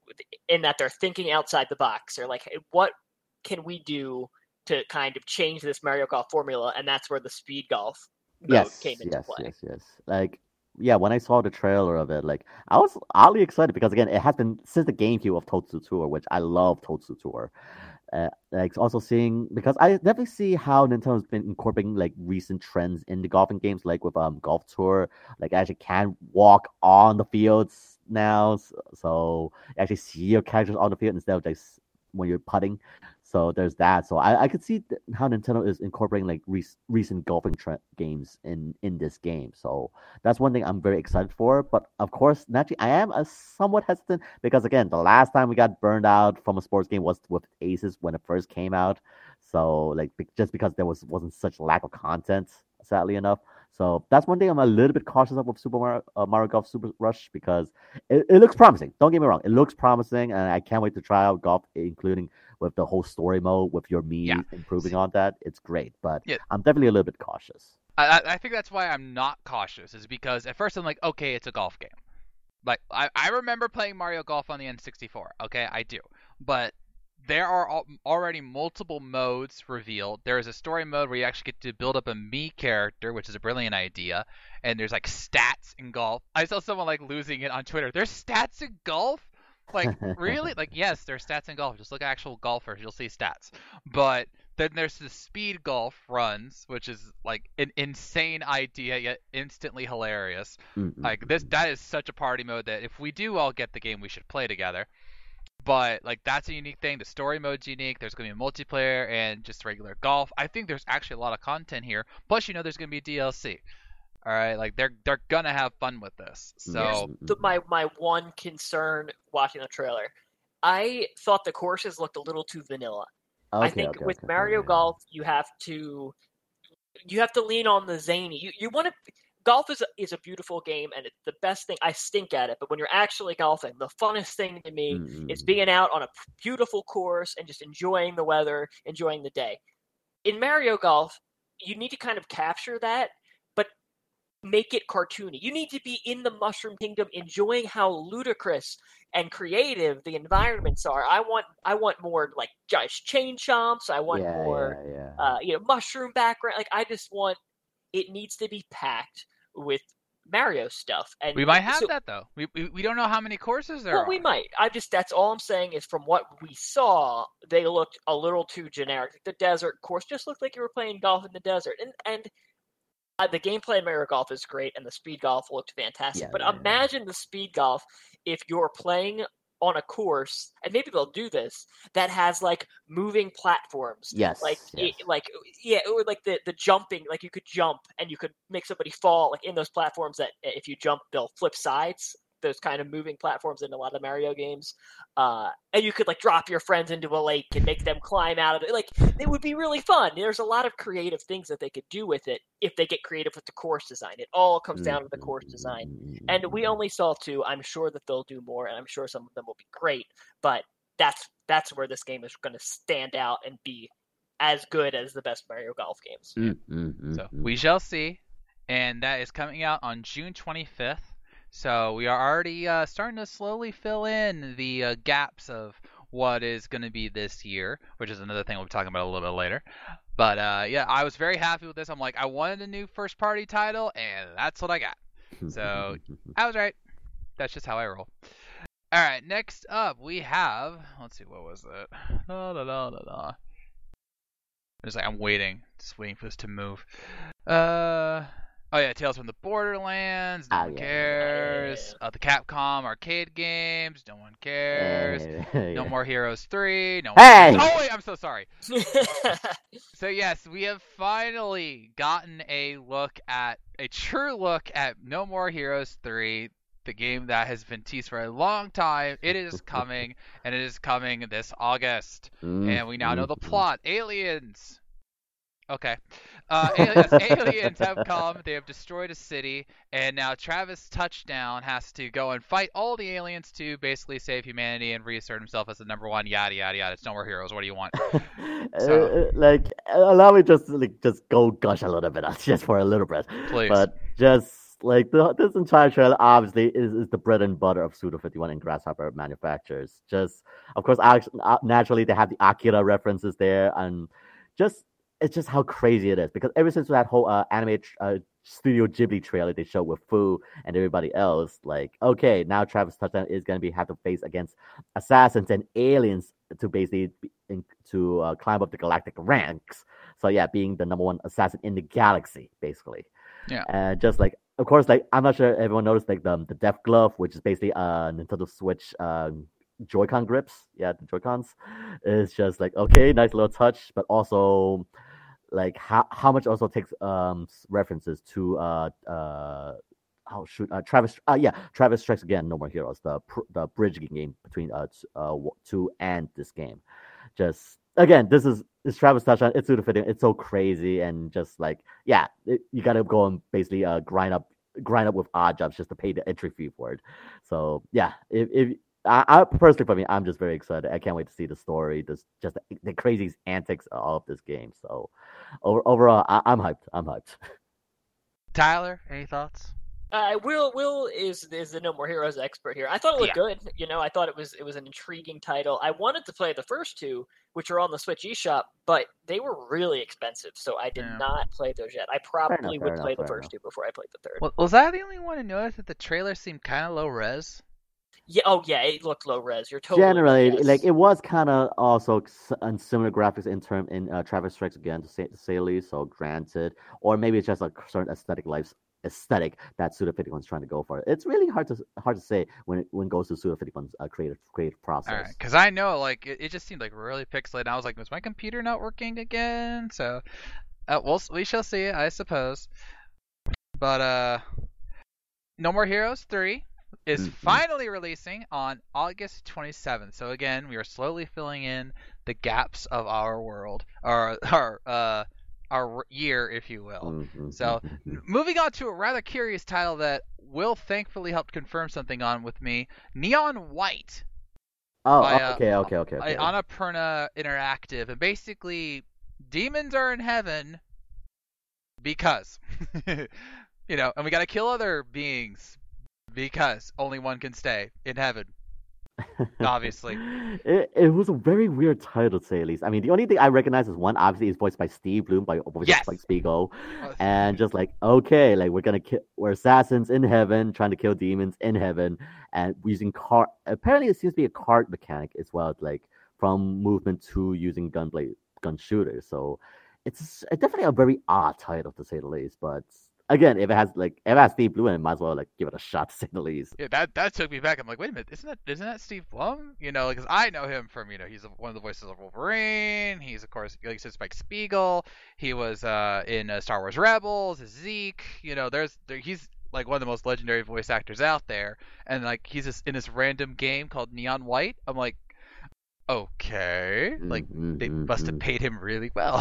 in that they're thinking outside the box. They're like, hey, what can we do to kind of change this Mario Golf formula? And that's where the Speed Golf mode Yes, came into yes, play. yes, yes. Like, yeah, when I saw the trailer of it, like, I was oddly excited because, again, it has been since the GameCube of Toadstool Tour, which I love Toadstool Tour. Uh, like, also seeing, because I definitely see how Nintendo's been incorporating, like, recent trends in the golfing games, like with um Golf Tour, like, actually can walk on the fields now, s- so you actually see your characters on the field instead of just when you're putting. So there's that. So I, I could see th- how Nintendo is incorporating like rec- recent golfing tre- games in in this game. So that's one thing I'm very excited for. But of course, naturally, I am a somewhat hesitant because again, the last time we got burned out from a sports game was with Aces when it first came out. So like be- just because there was wasn't such lack of content, sadly enough. So that's one thing I'm a little bit cautious of with Super Mario, uh, Mario Golf Super Rush because it, it looks promising. Don't get me wrong, it looks promising, and I can't wait to try out golf, including with the whole story mode with your me Yeah. improving on that. It's great, but Yeah. I'm definitely a little bit cautious. I, I- I think that's why I'm not cautious, is because at first I'm like, okay, it's a golf game. Like, I, I remember playing Mario Golf on the N sixty-four, okay, I do. But there are al- already multiple modes revealed. There is a story mode where you actually get to build up a me character, which is a brilliant idea. And there's like stats in golf. I saw someone like losing it on Twitter. There's stats in golf? Like, really? Like, yes, there's stats in golf. Just look at actual golfers, you'll see stats. But then there's the speed golf runs, which is like an insane idea yet instantly hilarious. Mm-mm. Like this, that is such a party mode that if we do all get the game, we should play together. But like that's a unique thing. The story mode's unique. There's gonna be a multiplayer and just regular golf. I think there's actually a lot of content here. Plus, you know, there's gonna be D L C. All right, like they're they're gonna have fun with this. So Here's- The, my my one concern watching the trailer, I thought the courses looked a little too vanilla. Okay, I think okay, with okay, Mario okay. Golf, you have to you have to lean on the zany. You you want to golf is a, is a beautiful game, and it's the best thing. I stink at it, but when you're actually golfing, the funnest thing to me Mm-mm. is being out on a beautiful course and just enjoying the weather, enjoying the day. In Mario Golf, you need to kind of capture that, but make it cartoony. You need to be in the Mushroom Kingdom, enjoying how ludicrous and creative the environments are. I want I want more like just chain chomps. I want yeah, more yeah, yeah. uh, you know, mushroom background. Like I just want it needs to be packed with Mario stuff. And we might have so, that though. We, we we don't know how many courses there well, are. we might. I just that's all I'm saying is from what we saw, they looked a little too generic. Like the desert course just looked like you were playing golf in the desert, and and uh, the gameplay in Mario Golf is great, and the speed golf looked fantastic. Yeah, but yeah, yeah. imagine the speed golf if you're playing on a course, and maybe they'll do this that has like moving platforms. Yes, Like, yes. it, like yeah, or like the the jumping, like you could jump and you could make somebody fall, like in those platforms that if you jump, they'll flip sides. Those kind of moving platforms in a lot of Mario games, uh, and you could like drop your friends into a lake and make them climb out of it. Like it would be really fun. There's a lot of creative things that they could do with it if they get creative with the course design. It all comes down to the course design. And we only saw two. I'm sure that they'll do more, and I'm sure some of them will be great. But that's that's where this game is going to stand out and be as good as the best Mario Golf games. Mm, mm, mm, So mm. we shall see, and that is coming out on June twenty-fifth. So we are already uh, starting to slowly fill in the uh, gaps of what is going to be this year, which is another thing we'll be talking about a little bit later. But uh, yeah, I was very happy with this. I'm like, I wanted a new first-party title, and that's what I got. So I was right. That's just how I roll. All right, next up we have. Let's see, what was it? La la la la la. It's like I'm waiting, just waiting for this to move. Uh. Oh yeah, Tales from the Borderlands. No Ah, one yeah. cares. Uh, the Capcom arcade games. No one cares. Eh, No yeah. More Heroes three. No. Hey! One... Oh wait, I'm so sorry. So yes, we have finally gotten a look at a true look at No More Heroes three, the game that has been teased for a long time. It is coming, and it is coming this August. Mm, And we now know the mm, mm. plot. Aliens. Okay. Uh, aliens, aliens have come. They have destroyed a city, and now Travis Touchdown has to go and fight all the aliens to basically save humanity and reassert himself as the number one. Yada yada yada. It's No More Heroes. What do you want? So- Uh, like, allow me just like just go gush a little bit, just for a little bit. Please. But just like the, this entire trailer, obviously, is, is the bread and butter of Suda fifty-one and Grasshopper manufacturers. Just, of course, act- uh, naturally they have the Akira references there, and just it's just how crazy it is, because ever since that whole uh, anime uh, Studio Ghibli trailer they showed with Fu and everybody else, like, okay, now Travis Touchdown is going to be have to face against assassins and aliens to basically be- in, to uh, climb up the galactic ranks. So yeah, being the number one assassin in the galaxy, basically. Yeah. And just like, of course, like I'm not sure everyone noticed, like the the Death Glove, which is basically a Nintendo Switch um, Joy-Con grips. Yeah, the Joy-Cons. It's just like, okay, nice little touch, but also like how how much also takes um s- references to uh uh how should uh, Travis uh yeah Travis Strikes Again, No More Heroes, the pr- the bridge game between uh, t- uh w- two and this game. Just again, this is this Travis Touchdown. It's super fitting. It's so crazy, and just like yeah, it, you gotta go and basically uh grind up grind up with odd jobs just to pay the entry fee for it. So yeah, if if I, I personally for me, I'm just very excited. I can't wait to see the story, this just the, the crazy antics of this game. So over, overall, I, I'm hyped. I'm hyped. Tyler, any thoughts? Uh, Will Will is is the No More Heroes expert here. I thought it looked good. You know, I thought it was it was an intriguing title. I wanted to play the first two, which are on the Switch eShop, but they were really expensive, so I did Yeah. not play those yet. I probably enough, would fair play enough, the fair first enough. two before I played the third. Wa- Was I the only one who noticed that the trailer seemed kind of low res? Yeah. Oh yeah, it looked low res. You're totally Generally, yes. like it was kind of also s- on similar graphics in term in uh, Travis Strikes Again, to say to say the least. So granted, or maybe it's just a certain aesthetic life aesthetic that Suda fifty-one's trying to go for. It's really hard to hard to say when it when it goes to Suda fifty-one's uh, creative creative process. All right, because I know like it, it just seemed like really pixelated. I was like, was my computer not working again? So, uh, we'll we shall see, I suppose. But uh, No More Heroes three is Mhm. finally releasing on August twenty-seventh. So again, we are slowly filling in the gaps of our world, or our uh our year, if you will. Mhm, So, mhm, mhm. moving on to a rather curious title that Will thankfully helped confirm something on with me, Neon White. Oh, by, oh, uh, okay, okay, okay, okay. uh, Annapurna Interactive, and basically demons are in heaven because you know, and we got to kill other beings because only one can stay in heaven. obviously. It, it was a very weird title, to say the least. I mean, the only thing I recognize is one, obviously, is voiced by Steve Bloom, by voiced Yes! by Spiegel, Uh, and just like, okay, like we're gonna kill, we're assassins in heaven, trying to kill demons in heaven, and using card. Apparently, it seems to be a card mechanic as well, like from movement to using gunblade gun shooters. So it's definitely a very odd title, to say the least. But again, if it has like if it has Steve Blum, it might as well like give it a shot, to say the least. Yeah, that that took me back. I'm like, wait a minute, isn't that isn't that Steve Blum? You know, because I know him from, you know, he's one of the voices of Wolverine. He's of course, like you said, Spike Spiegel. He was uh, in uh, Star Wars Rebels. Zeke. You know, there's there, he's like one of the most legendary voice actors out there. And like he's just in this random game called Neon White. I'm like, okay, like Mm, they mm, must have mm. paid him really well.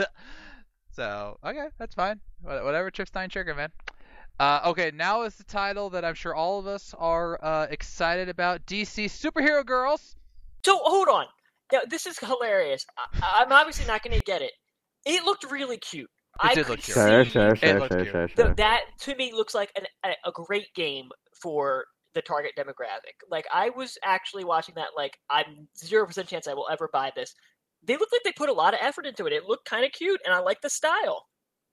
So okay, that's fine. Wha- Whatever trips Stein Trigger, man. Uh, okay, now is the title that I'm sure all of us are uh, excited about. D C Superhero Girls. So hold on. Now, this is hilarious. I, I'm obviously not going to get it. It looked really cute. It I did could look cute. Sure, see sure, sure, looked sure, cute. sure, the- sure. that to me looks like an, a, a great game for the target demographic. Like I was actually watching that. Like I'm zero percent chance I will ever buy this. They look like they put a lot of effort into it. It looked kind of cute, and I like the style.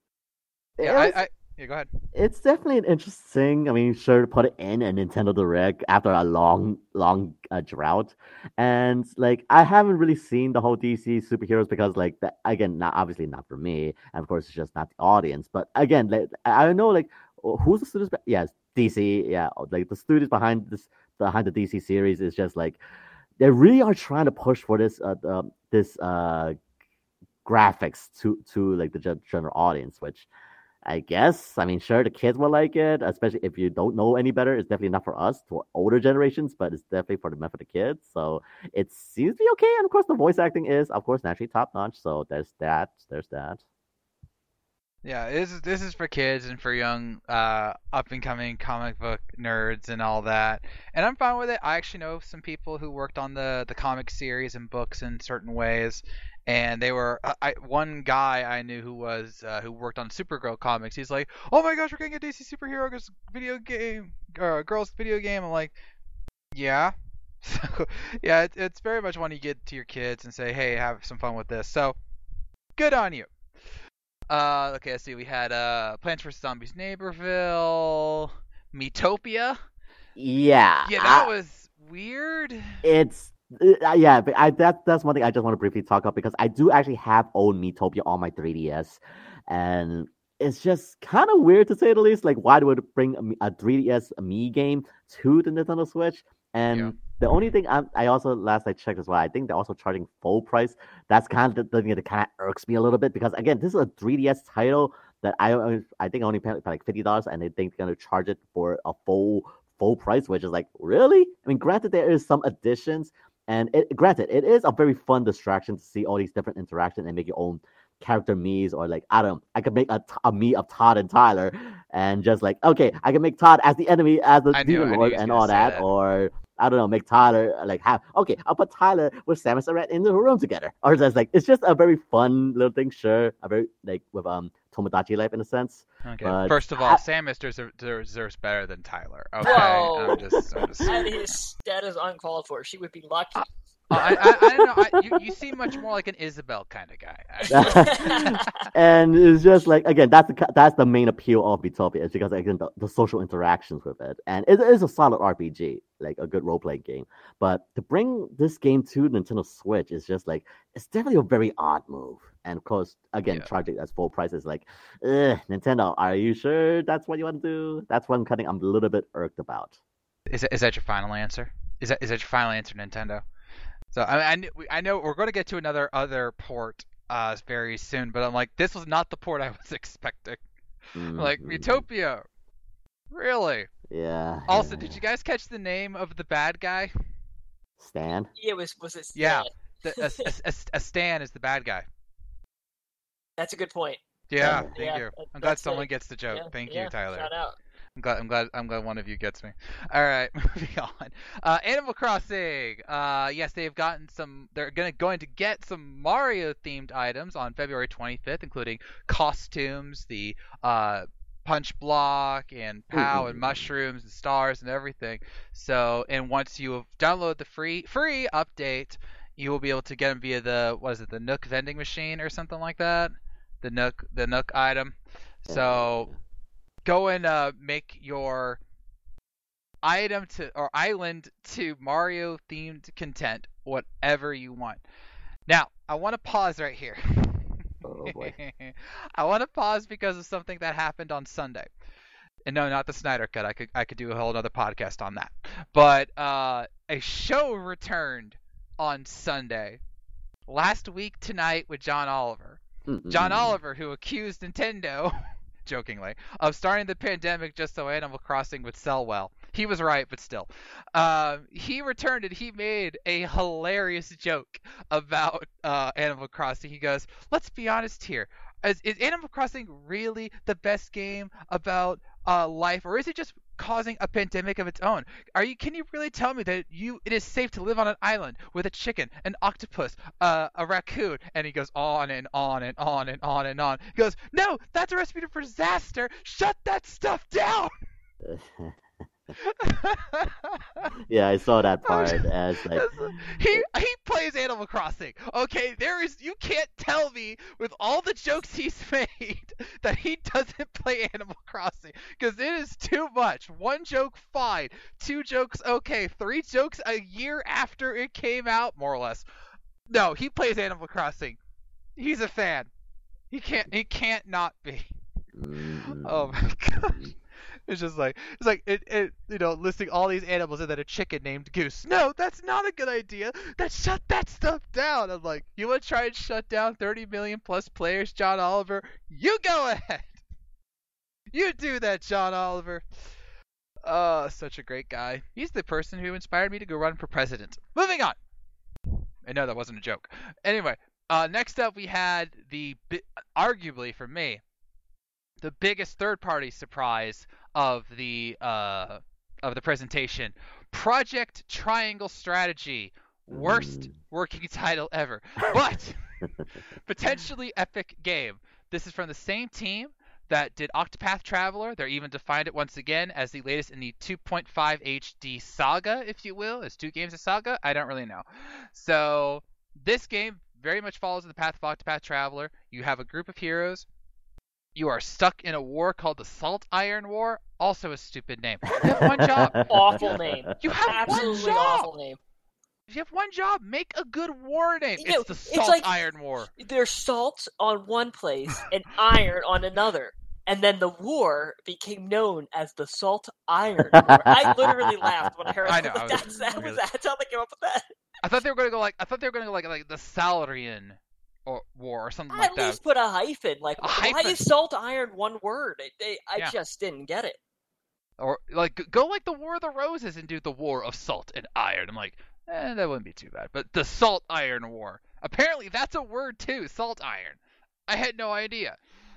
Yeah, It's- I, I, yeah, go ahead. It's definitely an interesting. I mean, sure to put it in a Nintendo Direct after a long, long uh, drought, and like I haven't really seen the whole D C superheroes because, like, that, again, not obviously not for me, and of course it's just not the audience. But again, like, I don't know, like, who's the studios? Be- yes, D C. Yeah, like the studios behind this, behind the D C series is just like they really are trying to push for this, uh, the, this uh graphics to to like the gen- general audience, which. I guess. I mean, sure, the kids will like it, especially if you don't know any better. It's definitely not for us, for older generations, but it's definitely for the for the kids. So it seems to be okay. And of course, the voice acting is, of course, naturally top notch. So there's that. There's that. Yeah, this is this is for kids and for young, uh, up and coming comic book nerds and all that. And I'm fine with it. I actually know some people who worked on the the comic series and books in certain ways, and they were I, I one guy I knew who was uh, who worked on Supergirl comics. He's like, "Oh my gosh, we're getting a D C superhero girls video game, uh, girls video game." I'm like, "Yeah." So yeah, it, it's very much one you get to your kids and say, "Hey, have some fun with this." So good on you. Uh, okay, let's see. We had uh, Plants vs Zombies Neighborville, Metopia. Yeah. Yeah, that I- was weird. It's uh, yeah, but I that that's one thing I just want to briefly talk about because I do actually have owned Metopia on my three D S, and it's just kind of weird to say the least. Like, why would it bring a, Me- a three D S Mii game to the Nintendo Switch? And Yeah. the only thing I I also last I checked as well, I think they're also charging full price. That's kind of the thing that kind of irks me a little bit because again, this is a three D S title that I only- I think I only paid like fifty dollars, and they think they're gonna charge it for a full full price, which is like really. I mean, granted, there is some additions. And it, granted, it is a very fun distraction to see all these different interactions and make your own character me's or like I don't know, I could make a, a me of Todd and Tyler and just like okay, I can make Todd as the enemy as the I knew- I demon knew lord he was and gonna all say that, that. or I don't know, make Tyler like have okay, I'll put Tyler with Samus Aran in the room together, or just like it's just a very fun little thing, sure, a very like with um Tomodachi life in a sense. Okay. But First of all, I- Samus deserves, deserves better than Tyler. Okay. Whoa. I'm just. I'm just... That is that is uncalled for. She would be lucky. I, I, I don't know. I, you, you seem much more like an Isabel kind of guy. actually. And it's just like again, that's the that's the main appeal of Utopia is because again the, the social interactions with it, and it is a solid R P G, like a good role playing game. But to bring this game to Nintendo Switch is just like it's definitely a very odd move. And of course, again, Yeah. charging as full price is like, Ugh, Nintendo, are you sure that's what you want to do? That's one cutting I'm a little bit irked about. Is that, is that your final answer? Is that is that your final answer, Nintendo? So I I, kn- we- I know we're going to get to another other port uh very soon, but I'm like this was not the port I was expecting. Like Mhm. Utopia, really? Yeah. Also, yeah. did you guys catch the name of the bad guy? Stan? Yeah, was was it? Yeah. The, a, a, a, a Stan is the bad guy. That's a good point. Yeah, Yeah, thank yeah, you. that- I'm glad that's someone it. gets the joke. Yeah, Thank yeah, you, Tyler. Shout out. I'm glad. I'm glad. I'm glad one of you gets me. All right, moving on. Uh, Animal Crossing. Uh, yes, they've gotten some. They're gonna going to get some Mario themed items on February twenty-fifth, including costumes, the uh, punch block, and POW, and Ooh. mushrooms, and stars, and everything. So, and once you download the free free update, you will be able to get them via the what is it, the Nook vending machine or something like that. The Nook, the Nook item. So go and uh, make your item to or island to Mario themed content, whatever you want. Now, I want to pause right here. Oh, boy. I want to pause because of something that happened on Sunday. And no, not the Snyder Cut. I could I could do a whole other podcast on that. But uh, a show returned on Sunday, last week tonight with John Oliver. John Mm-mm. Oliver, who accused Nintendo, jokingly, of starting the pandemic just so Animal Crossing would sell well. he was right, but still. Um, he returned and he made a hilarious joke about uh, Animal Crossing. He goes, let's be honest here. Is, is Animal Crossing really the best game about uh, life, or is it just causing a pandemic of its own? Are you? Can you really tell me that you it is safe to live on an island with a chicken, an octopus, uh, a raccoon? And he goes on and on and on and on and on. He goes, no, that's a recipe for disaster. Shut that stuff down. Yeah, I saw that part as like he he plays Animal Crossing. Okay, there is you can't tell me with all the jokes he's made that he doesn't play Animal Crossing, because it is too much. One joke fine, two jokes okay, three jokes a year after it came out, more or less. No, he plays Animal Crossing. He's a fan. He can't he can't not be. mm, Oh my gosh. It's just like it's like it, it you know listing all these animals and then a chicken named Goose. No, that's not a good idea. That shut that stuff down. I'm like, you want to try and shut down thirty million plus players, John Oliver? You go ahead. You do that, John Oliver. Oh, such a great guy. He's the person who inspired me to go run for president. Moving on. I know that wasn't a joke. Anyway, uh, next up we had the arguably for me the biggest third-party surprise of the uh, of the presentation, Project Triangle Strategy, worst mm. working title ever, but potentially epic game. This is from the same team that did Octopath Traveler. They're even defined it once again as the latest in the two point five H D saga, if you will. It's two games of saga. I don't really know. So this game very much follows the path of Octopath Traveler. You have a group of heroes. You are stuck in a war called the Salt Iron War. Also a stupid name. You have one job. Awful name. You have Absolutely one job. awful name. You have one job. Make a good war name. You it's know, the it's Salt like- Iron War. There's salt on one place and iron on another. And then the war became known as the Salt Iron War. I literally laughed when I heard I it. know, I was That's, that was, really- that's how they came up with that. I thought they were gonna go like I thought they were gonna go like like the Salarian or war or something At like that. least put a hyphen. Like, A why hyphen. is salt iron one word? It, they, I Yeah. just didn't get it. Or like go like the War of the Roses and do the War of Salt and Iron. I'm like, eh, that wouldn't be too bad. But the Salt Iron War. Apparently that's a word too, Salt Iron. I had no idea.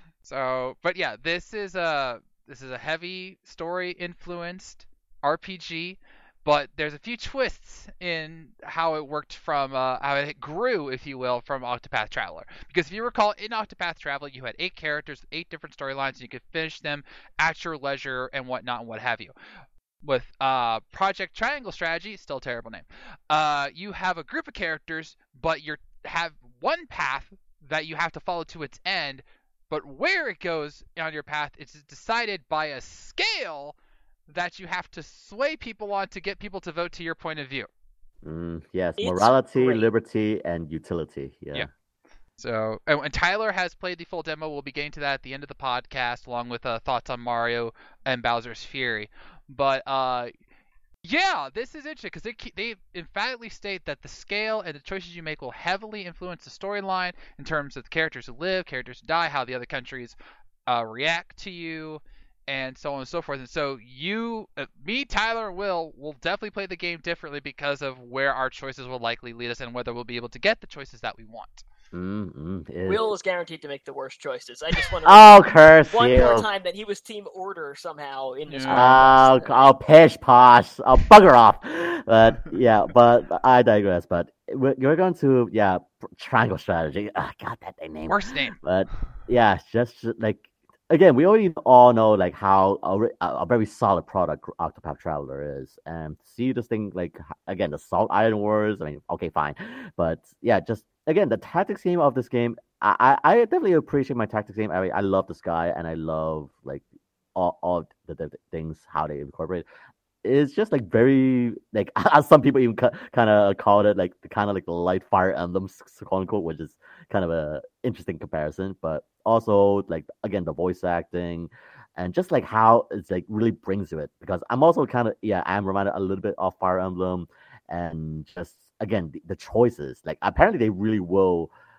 So, but yeah, this is a this is a heavy story influenced R P G, but there's a few twists in how it worked from uh, how it grew, if you will, from Octopath Traveler. Because if you recall, in Octopath Traveler, you had eight characters, eight different storylines, and you could finish them at your leisure and whatnot and what have you. With uh, Project Triangle Strategy, still a terrible name, uh, you have a group of characters, but you have one path that you have to follow to its end, but where it goes on your path is decided by a scale that you have to sway people on to get people to vote to your point of view. Mm, yes, It's morality, great. liberty, and utility. Yeah. Yeah. So, and, and Tyler has played the full demo. We'll be getting to that at the end of the podcast, along with uh, thoughts on Mario and Bowser's Fury. But uh, yeah, this is interesting because they they emphatically state that the scale and the choices you make will heavily influence the storyline in terms of the characters who live, characters who die, how the other countries uh, react to you, and so on and so forth. And so you, uh, me, Tyler, and Will will definitely play the game differently because of where our choices will likely lead us and whether we'll be able to get the choices that we want. Mm, mm, it- Will is guaranteed to make the worst choices. I just want to Oh, curse one you! more time that he was Team Order somehow in this. Yeah. Oh, I'll pish posh. I'll bugger off. But yeah, but I digress. But we're, we're going to yeah triangle strategy. Oh, God, that they name. Worst name. But yeah, just like again, we already all know like how a, re- a a very solid product Octopath Traveler is, and to see this thing like h- again the Salt Iron Wars. I mean, okay, fine, but yeah, just again the tactics game of this game. I I I definitely appreciate my tactics game. I I love this guy, and I love like all all the, the things how they incorporate. It's just like very like as some people even kind of called it like the kind of like the light Fire Emblem, quote unquote, which is kind of a interesting comparison. But also like again the voice acting and just like how it's like really brings to it, because I'm also kind of yeah I'm reminded a little bit of Fire Emblem, and just again the, the choices like apparently they really will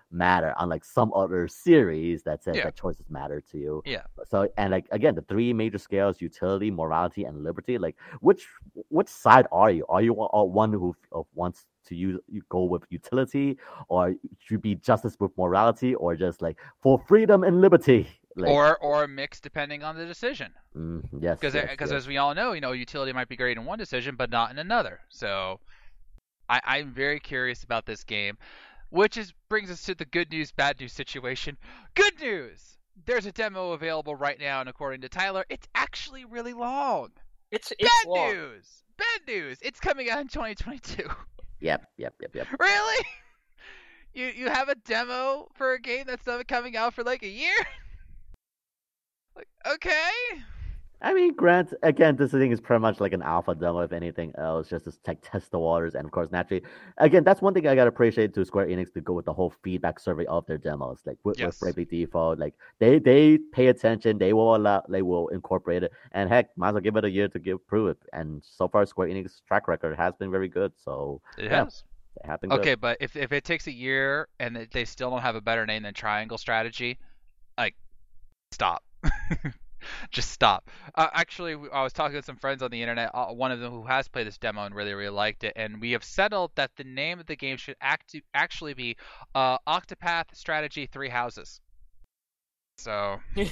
matter, unlike some other series that says Yeah. that choices matter to you. Yeah. So and like again, the three major scales: utility, morality, and liberty. Like which which side are you? Are you one who uh, wants to use you go with utility, or should be justice with morality, or just like for freedom and liberty? Like, or or a mix depending on the decision. mm, yes, Because yes, because yes. as we all know, you know, utility might be great in one decision, but not in another. So I, I'm very curious about this game, which is brings us to the good news, bad news situation. Good news! There's a demo available right now, and according to Tyler, it's actually really long. It's it's Bad long. news! Bad news! It's coming out in twenty twenty-two. Yep, yep, yep, yep. Really? You you have a demo for a game that's not coming out for like a year? Like, okay. I mean, Grant, again, this thing is pretty much like an alpha demo, if anything else, just to like test the waters. And of course, naturally, again, that's one thing I gotta appreciate to Square Enix to go with the whole feedback survey of their demos. Like with, Yes. with Bravely Default, like they they pay attention, they will allow, they will incorporate it, and heck, might as well give it a year to give prove it. And so far, Square Enix track record has been very good. So It yeah, has. they have been good. Okay, but if if it takes a year and they- they still don't have a better name than Triangle Strategy, like, stop. Just stop. Uh, actually, I was talking with some friends on the internet, uh, one of them who has played this demo and really, really liked it, and we have settled that the name of the game should act- actually be uh, Octopath Strategy Three Houses. So. yeah,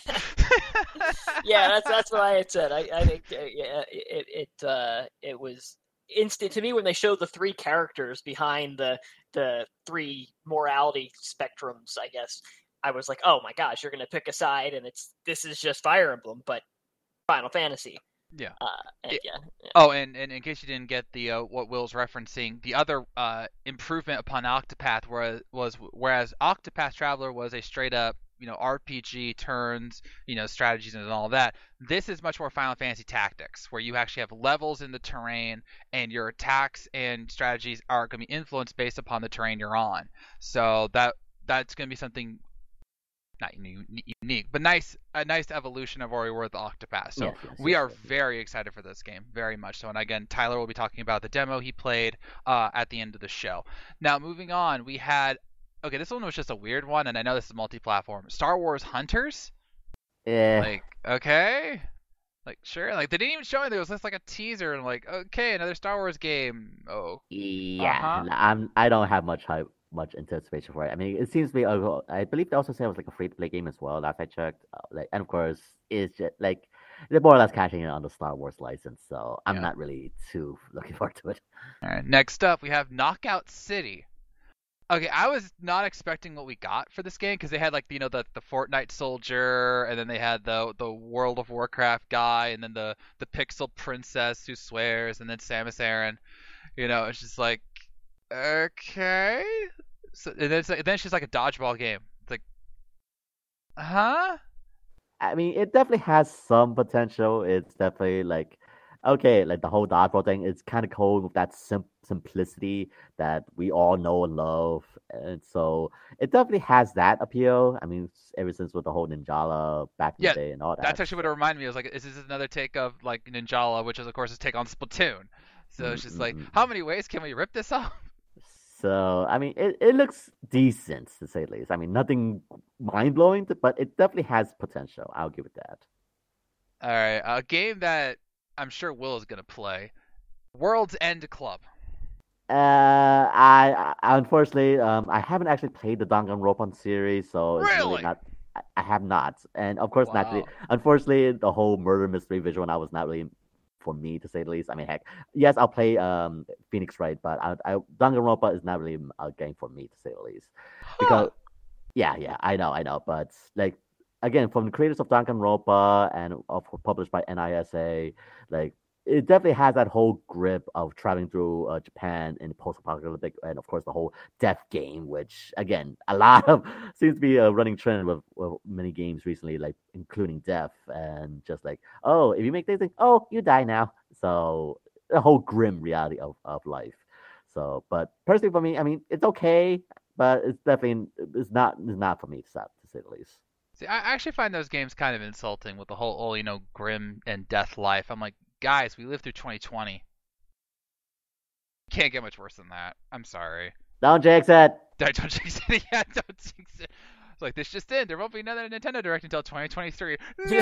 that's that's what I had said. I, I think uh, yeah, it it uh, it was instant to me when they showed the three characters behind the the three morality spectrums. I guess I was like, oh my gosh, you're gonna pick a side, and it's this is just Fire Emblem, but Final Fantasy. Yeah. Uh, and It- yeah. yeah. Oh, and, and in case you didn't get the uh, what Will's referencing, the other uh, improvement upon Octopath was, was whereas Octopath Traveler was a straight up you know R P G turns, you know strategies and all that. This is much more Final Fantasy Tactics, where you actually have levels in the terrain, and your attacks and strategies are going to be influenced based upon the terrain you're on. So that that's going to be something not uni- unique, but nice a nice evolution of where we were with Octopath. So Yes, yes, we yes, are yes, yes. very excited for this game, very much so. And again, Tyler will be talking about the demo he played uh, at the end of the show. Now, moving on, we had okay, this one was just a weird one, and I know this is multi-platform. Star Wars Hunters, Yeah. like okay, like sure, like they didn't even show anything. It was just like a teaser, and like okay, another Star Wars game. Oh, Yeah, Uh-huh. and I'm I don't have much hype, much anticipation for it. I mean, it seems to be. a- I believe they also said it was like a free to play game as well. Last I checked, uh, like, and of course, it's just like they're more or less cashing in on the Star Wars license. So I'm Yeah. not really too looking forward to it. all right. Next up, we have Knockout City. Okay, I was not expecting what we got for this game because they had like you know the the Fortnite soldier, and then they had the the World of Warcraft guy, and then the the Pixel princess who swears, and then Samus Aran. You know, it's just like okay. So and then it's like, then it's just like a dodgeball game. It's like, huh? I mean, it definitely has some potential. It's definitely like, okay, like the whole dodgeball thing. It's kind of cool with that sim- simplicity that we all know and love, and so it definitely has that appeal. I mean, s- ever since with the whole Ninjala back in Yeah, the day and all that. That's actually what it reminded me of. Like, is this another take of like Ninjala, which is of course a take on Splatoon. So it's just like, Mm-mm-mm. how many ways can we rip this off? So I mean, it, it looks decent to say the least. I mean, nothing mind blowing, but it definitely has potential. I'll give it that. All right, a game that I'm sure Will is gonna play, World's End Club. Uh, I, I unfortunately, um, I haven't actually played the Danganronpa series, so it's really Really? not. I, I have not, and of course, naturally, Wow. unfortunately, the whole murder mystery visual novel was not really for me to say the least. I mean, heck, yes, I'll play um Phoenix Wright, but I, I Danganronpa is not really a game for me to say the least. Because yeah, yeah, I know, I know, but like again, from the creators of Danganronpa and of published by N I S A, like it definitely has that whole grip of traveling through uh, Japan in post-apocalyptic, and of course the whole death game, which again a lot of seems to be a running trend with, with many games recently, like including death and just like oh, if you make this thing, oh, you die now. So the whole grim reality of, of life. So, but personally for me, I mean, it's okay, but it's definitely it's not it's not for me to, to say the least. See, I actually find those games kind of insulting with the whole, oh, you know, grim and death life. I'm like, guys, we lived through twenty twenty. Can't get much worse than that. I'm sorry. Don't jinx it. Don't, don't jinx it. Yeah, don't jinx it. It's like this just in. There won't be another Nintendo Direct until twenty twenty-three.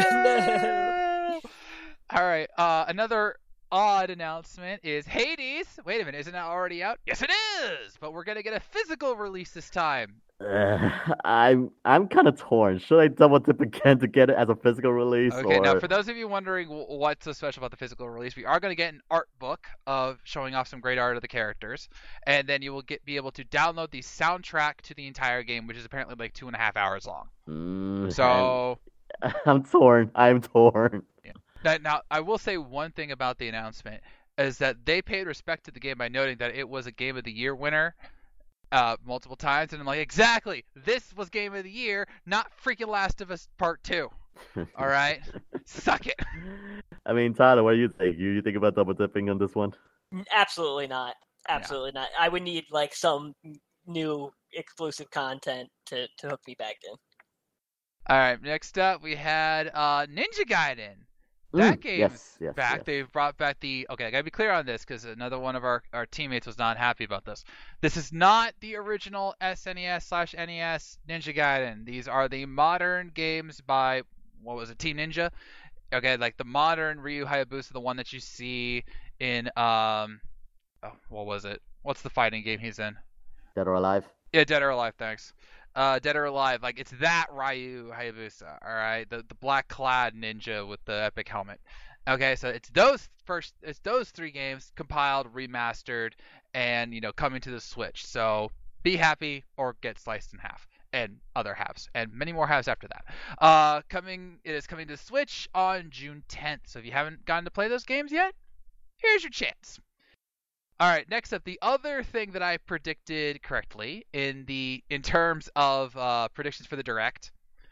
No! All right. Uh, another odd announcement is Hades. Wait a minute, isn't that already out? Yes, it is. But we're gonna get a physical release this time. Uh, I'm I'm kind of torn. Should I double dip again to get it as a physical release? Okay, or... now for those of you wondering what's so special about the physical release, we are going to get an art book of showing off some great art of the characters, and then you will get be able to download the soundtrack to the entire game, which is apparently like two and a half hours long. Mm, so I'm, I'm torn. I'm torn. Yeah. Now, now, I will say one thing about the announcement is that they paid respect to the game by noting that it was a Game of the Year winner. Uh, multiple times, and I'm like, exactly, this was Game of the Year, not freaking Last of Us Part Two. All right, suck it. I mean, Tyler, what do you think? You, you think about double dipping on this one? Absolutely not. Absolutely yeah. not. I would need like some new exclusive content to, to hook me back in. All right, next up we had uh, Ninja Gaiden. That mm, game's yes, yes, back. Yes. They've brought back the... Okay, I gotta be clear on this because another one of our, our teammates was not happy about this. This is not the original S N E S slash N E S Ninja Gaiden. These are the modern games by, what was it, Team Ninja? Okay, like the modern Ryu Hayabusa, the one that you see in, um... Oh, what was it? What's the fighting game he's in? Dead or Alive? Yeah, Dead or Alive, thanks. Uh, Dead or Alive, like it's that Ryu Hayabusa, all right, the the black clad ninja with the epic helmet. Okay, so it's those first, it's those three games compiled, remastered, and you know coming to the Switch. So be happy or get sliced in half, and other halves, and many more halves after that. Uh, coming, it is coming to the Switch on June tenth. So if you haven't gotten to play those games yet, here's your chance. All right, next up, the other thing that I predicted correctly in the in terms of uh, predictions for the Direct,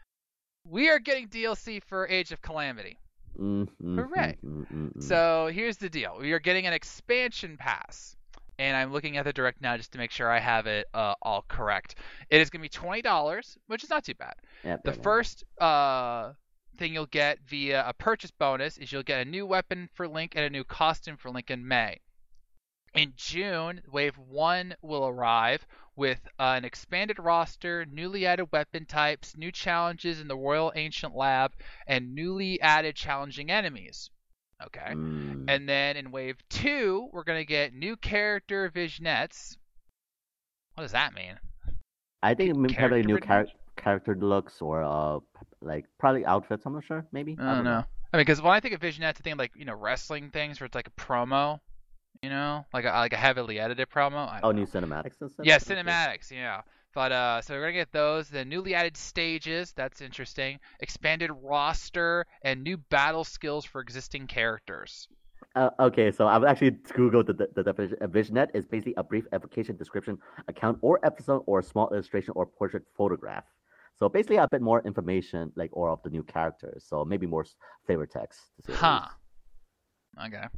we are getting D L C for Age of Calamity. Mm, mm, Hooray! Mm, mm, mm, So here's the deal: we are getting an expansion pass, and I'm looking at the Direct now just to make sure I have it uh, all correct. It is going to be twenty dollars, which is not too bad. yeah, The yeah, first uh, thing you'll get via a purchase bonus is you'll get a new weapon for Link and a new costume for Link in May. In June, Wave one will arrive with uh, an expanded roster, newly added weapon types, new challenges in the Royal Ancient Lab, and newly added challenging enemies. Okay. Mm. And then in Wave two, we're going to get new character vignettes. What does that mean? I think maybe probably new char- Character character looks or uh like probably outfits. I'm not sure. Maybe. I don't know. I mean, because when I think of vignettes, I think of like you know wrestling things where it's like a promo. You know, like a like a heavily edited promo. I don't Oh, know. new cinematics and stuff. Yeah, cinematics. Yeah, but uh, so we're gonna get those. The newly added stages. That's interesting. Expanded roster and new battle skills for existing characters. Uh, okay, so I've actually googled the, the, the definition. A vignette is basically a brief application description, account, or episode, or a small illustration or portrait photograph. So basically, a bit more information, like or of the new characters. So maybe more flavor text. To say the Huh. least. Okay.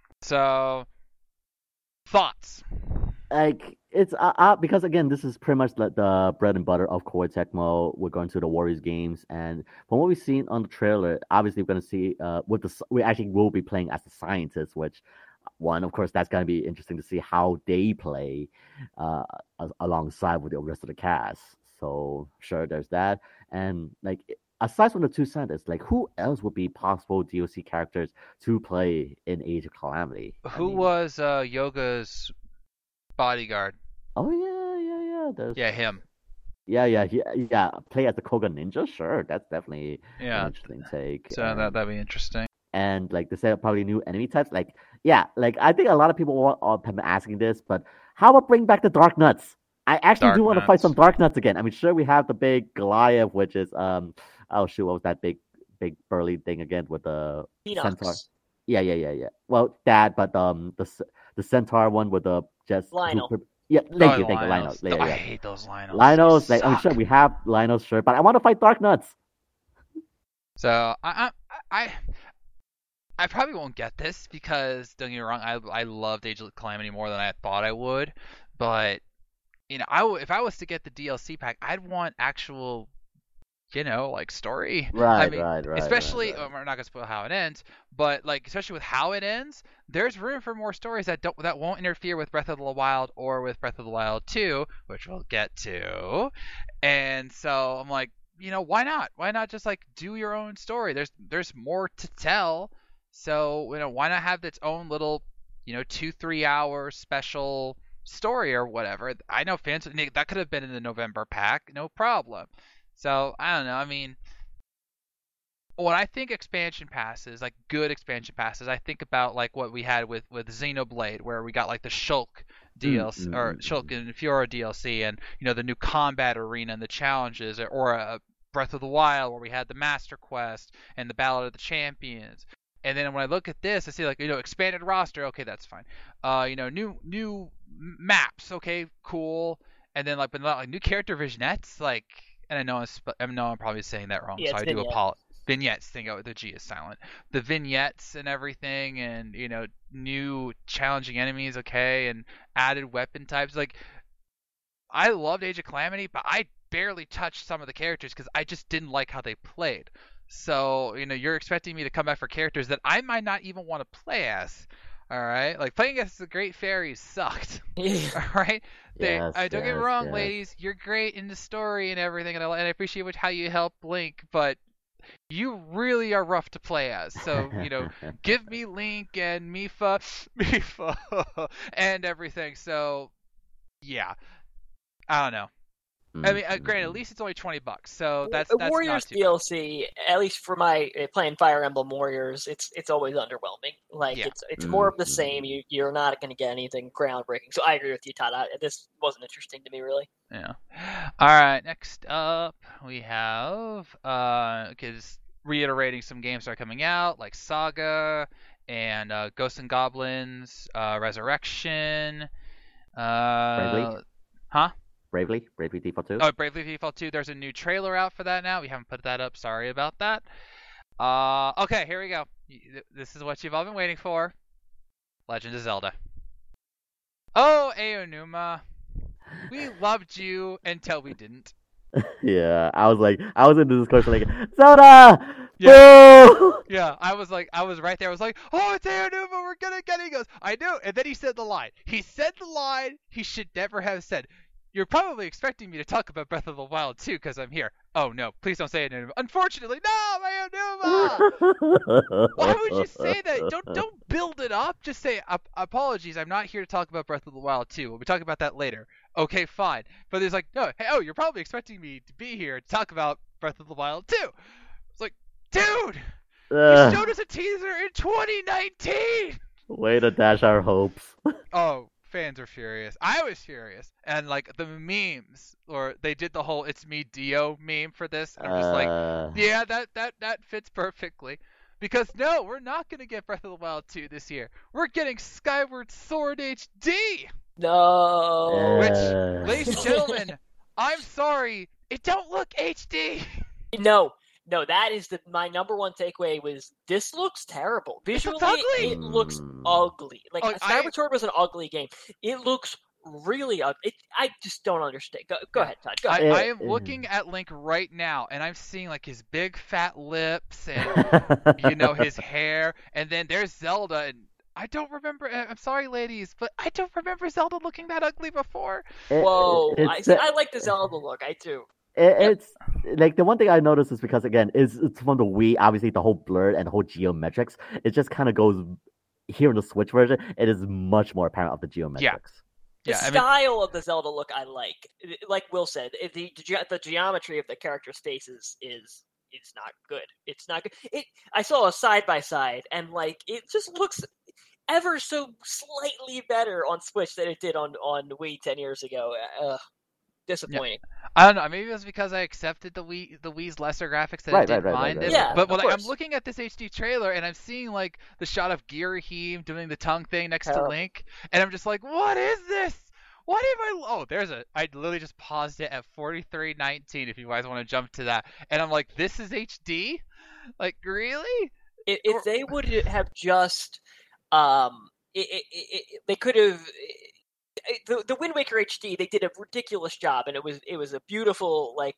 So. Thoughts? Like it's uh, uh, because again, this is pretty much like the bread and butter of Koei Tecmo. We're going to the Warriors games, and from what we've seen on the trailer, obviously we're going to see uh, with the we actually will be playing as the scientists. Which one, of course, that's going to be interesting to see how they play uh, alongside with the rest of the cast. So sure, there's that, and like aside from the two scientists, like who else would be possible D L C characters to play in Age of Calamity? Who I mean, was uh, Yoga's bodyguard? Oh yeah, yeah, yeah. There's Yeah, him. Yeah, yeah, he, yeah. Play as the Koga Ninja, sure. That's definitely Yeah. an interesting take. So and, that that'd be interesting. and like they said, probably new enemy types. Like yeah, like I think a lot of people want, uh, have been asking this, but how about bring back the Dark Nuts? I actually Dark do want to fight Nuts. some Dark Nuts again. I mean, sure, we have the big Goliath, which is um, oh shoot, what was that big, big burly thing again with the centaur? Enox. Yeah, yeah, yeah, yeah. Well, that, but um, the c- the centaur one with the just Lionel. super- yeah, thank Oh, you, thank you, Lionel. Linos. Yeah, I yeah. hate those Linos. Linos, They like I'm sure suck. we have Linos, sure, but I want to fight Dark Nuts. So I, I I I probably won't get this because don't get me wrong, I I loved Age of Calamity more than I thought I would, but you know I w- if I was to get the D L C pack, I'd want actual you know, like story. Right, I mean, right, right. especially right, right. uh, we're not gonna spoil how it ends, but like especially with how it ends, there's room for more stories that don't that won't interfere with Breath of the Wild or with Breath of the Wild two, which we'll get to. And so I'm like, you know, why not? Why not just like do your own story? There's there's more to tell. So, you know, why not have its own little, you know, two, three hour special story or whatever? I know fans, that could have been in the November pack, no problem. So, I don't know. I mean, when I think expansion passes, like good expansion passes, I think about like what we had with, with Xenoblade, where we got like the Shulk D L C, Mm, or mm, Shulk and Fiora D L C, and, you know, the new combat arena and the challenges, or a Breath of the Wild, where we had the Master Quest and the Ballad of the Champions. And then when I look at this, I see like, you know, expanded roster. Okay, that's fine. Uh, you know, new new maps. Okay, cool. And then like, but not like new character vignettes. Like, and I know I'm, sp- I know I'm probably saying that wrong, Yeah, so it's I do vignette. apologize. Vignettes. Thing. Oh, the G is silent. The vignettes and everything, and, you know, new challenging enemies. Okay, and added weapon types. Like, I loved Age of Calamity, but I barely touched some of the characters because I just didn't like how they played. So, you know, you're expecting me to come back for characters that I might not even want to play as. All right, like playing as the Great Fairies sucked. All right, they, Yes, uh, don't get me yes, wrong, yes. ladies. You're great in the story and everything, and I, and I appreciate what, how you help Link, but you really are rough to play as. So, you know, give me Link and Mifa, Mifa, and everything. So, yeah, I don't know. I mean, uh, granted, at least it's only twenty bucks, so that's The that's Warriors not too D L C, at least for my uh, playing Fire Emblem Warriors, it's it's always underwhelming. Like Yeah. it's it's more of the Mhm. same. You you're not going to get anything groundbreaking. So I agree with you, Todd. I, this wasn't interesting to me, really. Yeah. All right. Next up, we have uh, because reiterating some games that are coming out, like Saga and uh, Ghosts and Goblins, uh, Resurrection. Uh, Bravely? Huh? Bravely, Bravely Default two. Oh, Bravely Default two. There's a new trailer out for that now. We haven't put that up. Sorry about that. Uh, okay, here we go. This is what you've all been waiting for. Legend of Zelda. Oh, Aonuma. We loved you until we didn't. Yeah, I was like, I was in the discussion like, Zelda! Yeah. Boo! Yeah, I was like, I was right there. I was like, oh, it's Aonuma. We're gonna get it. He goes, I knew. And then he said the line. He said the line he should never have said. You're probably expecting me to talk about Breath of the Wild too, because I'm here. Oh no, please don't say Aonuma. Unfortunately, no, Aonuma. Why would you say that? Don't don't build it up. Just say Ap- apologies. I'm not here to talk about Breath of the Wild two. We'll be talking about that later. Okay, fine. But there's like, no, hey, oh, you're probably expecting me to be here to talk about Breath of the Wild two. It's like, dude, you Uh, showed us a teaser in twenty nineteen. way to dash our hopes. Oh, fans are furious. I was furious. And like the memes, or they did the whole "It's me, Dio" meme for this. And I'm just like, Uh, yeah, that that that fits perfectly. Because no, we're not gonna get Breath of the Wild two this year. We're getting Skyward Sword H D. No. Which, uh, ladies and gentlemen, I'm sorry, it don't look H D. No, no, that is the my number one takeaway was this looks terrible. This Visually, looks ugly. it looks Mm. ugly. Like Oh, I- Skyward Sword was an ugly game. It looks really ugly. It, I just don't understand. Go, go Yeah. ahead, Todd. Go I, ahead. I It- am it- looking at Link right now, and I'm seeing like his big fat lips and you know his hair, and then there's Zelda, and I don't remember. I'm sorry, ladies, but I don't remember Zelda looking that ugly before. it- Whoa, I, it's, see, I like the Zelda look. I do. It, it's like the one thing I noticed is because again, is it's from the Wii. Obviously, the whole blurred and the whole geometrics. It just kind of goes here in the Switch version. It is much more apparent of the geometrics. The Yeah, I mean, style of the Zelda look I like. Like Will said, the, the, ge- the geometry of the character's faces is is not good. It's not good. It. I saw a side by side, and like it just looks ever so slightly better on Switch than it did on on Wii ten years ago. Ugh, disappointing. I don't know. Maybe it was because I accepted the Wii, the Wii's lesser graphics that I Right, didn't right, right, mind right, it. right, Yeah, but when of like, I'm course. looking at this H D trailer and I'm seeing like the shot of Girahim doing the tongue thing next Terrible. to Link, and I'm just like, what is this? What am I? Oh, there's a. I literally just paused it at forty-three nineteen. If you guys want to jump to that, and I'm like, this is H D? Like, really? If, if they would have just, um, it, it, it, they could have. The the Wind Waker H D, they did a ridiculous job, and it was it was a beautiful like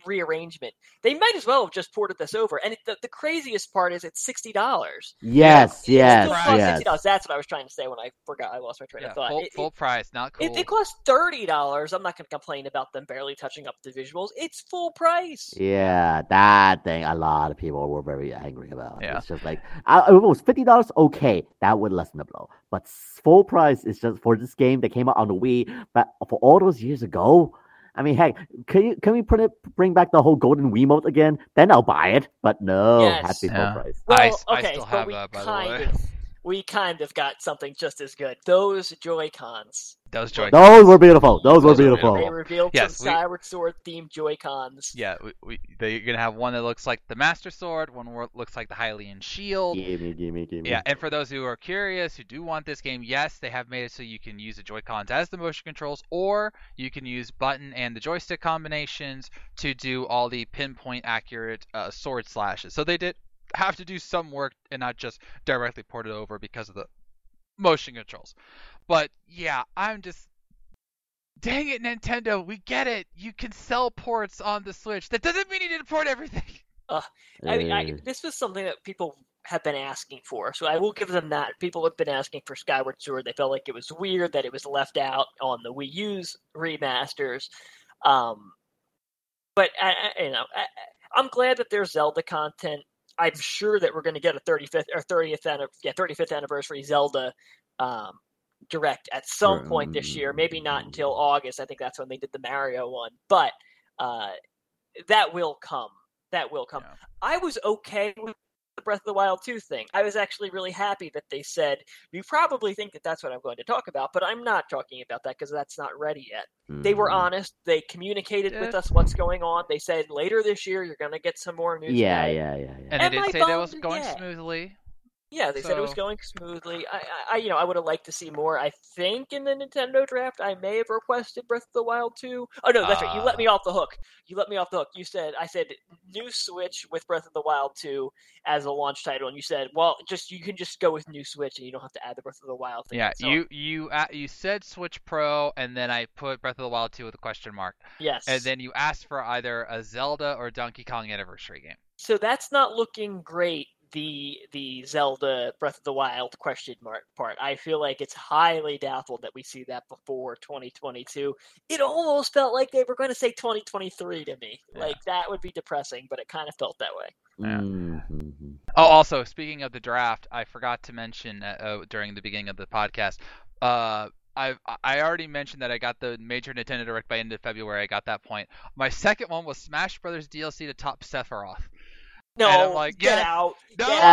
rearrangement. They might as well have just ported this over. And it, the, the craziest part is it's sixty dollars. Yes, Yeah, yes, It still costs yes. sixty dollars. That's what I was trying to say when I forgot. I lost my train Yeah, of thought. full, It- full it, price, not cool. It, it costs thirty dollars. I'm not going to complain about them barely touching up the visuals. It's full price. Yeah, that thing a lot of people were very angry about. Yeah. It's just like, I, if it was fifty dollars, okay, that would lessen the blow. But s- full price is just for this game that came out on the Wii, but for all those years ago, I mean, heck, can you can we put it bring back the whole golden Wiimote again? Then I'll buy it. But no, it has to be full Yes. price. Well, I s- I okay, still but have we that, by the kind way. of we kind of got something just as good. Those Joy-Cons. Those Joy. Those were beautiful. Those were Those were beautiful. They revealed Yes, some we- Skyward Sword themed Joy-Cons. Yeah, we, we, they're gonna have one that looks like the Master Sword, one that looks like the Hylian Shield. Gimme, gimme, gimme. Yeah, and for those who are curious, who do want this game, yes, they have made it so you can use the Joy-Cons as the motion controls, or you can use button and the joystick combinations to do all the pinpoint accurate uh, sword slashes. So they did have to do some work and not just directly port it over because of the motion controls. But yeah, I'm just... Dang it, Nintendo, we get it. You can sell ports on the Switch. That doesn't mean you need to port everything. I mean, I, Uh, this was something that people have been asking for, so I will give them that. People have been asking for Skyward Sword. They felt like it was weird that it was left out on the Wii U's remasters. Um, but I, I, you know, I, I'm glad that there's Zelda content. I'm sure that we're going to get a thirty-fifth or thirtieth, anni- yeah, thirty-fifth anniversary Zelda um, direct at some point this year. Maybe not until August. I think that's when they did the Mario one, but uh, that will come. That will come. Yeah. I was okay with the Breath of the Wild two thing. I was actually really happy that they said, you probably think that that's what I'm going to talk about, but I'm not talking about that because that's not ready yet. They were mhm. honest. They communicated with Yeah. us what's going on. They said later this year you're going to get some more news. Yeah, about it. yeah, yeah, yeah. And Am they I did say that was bummed? going Yeah. smoothly. Yeah, they said it was So- going smoothly. I, I, I, you know, I would have liked to see more. I think in the Nintendo draft, I may have requested Breath of the Wild two. Oh no, that's right. You let Uh. me off the hook. You let me off the hook. You said, I said, new Switch with Breath of the Wild two as a launch title, and you said, well, just you can just go with new Switch, and you don't have to add the Breath of the Wild thing. Yeah, So, you you uh, you said Switch Pro, and then I put Breath of the Wild two with a question mark, yes, and then you asked for either a Zelda or Donkey Kong Anniversary game. so that's not looking great. The the Zelda Breath of the Wild question mark part. I feel like it's highly doubtful that we see that before twenty twenty-two. It almost felt like they were going to say twenty twenty-three to me. Yeah. Like that would be depressing, but it kind of felt that way. Yeah. Mhm. Oh, also speaking of the draft, I forgot to mention uh, uh, during the beginning of the podcast. Uh, I I already mentioned that I got the major Nintendo Direct by end of February. I got that point. My second one was Smash Brothers D L C to top Sephiroth. No, And I'm like, get yes, out. no. Get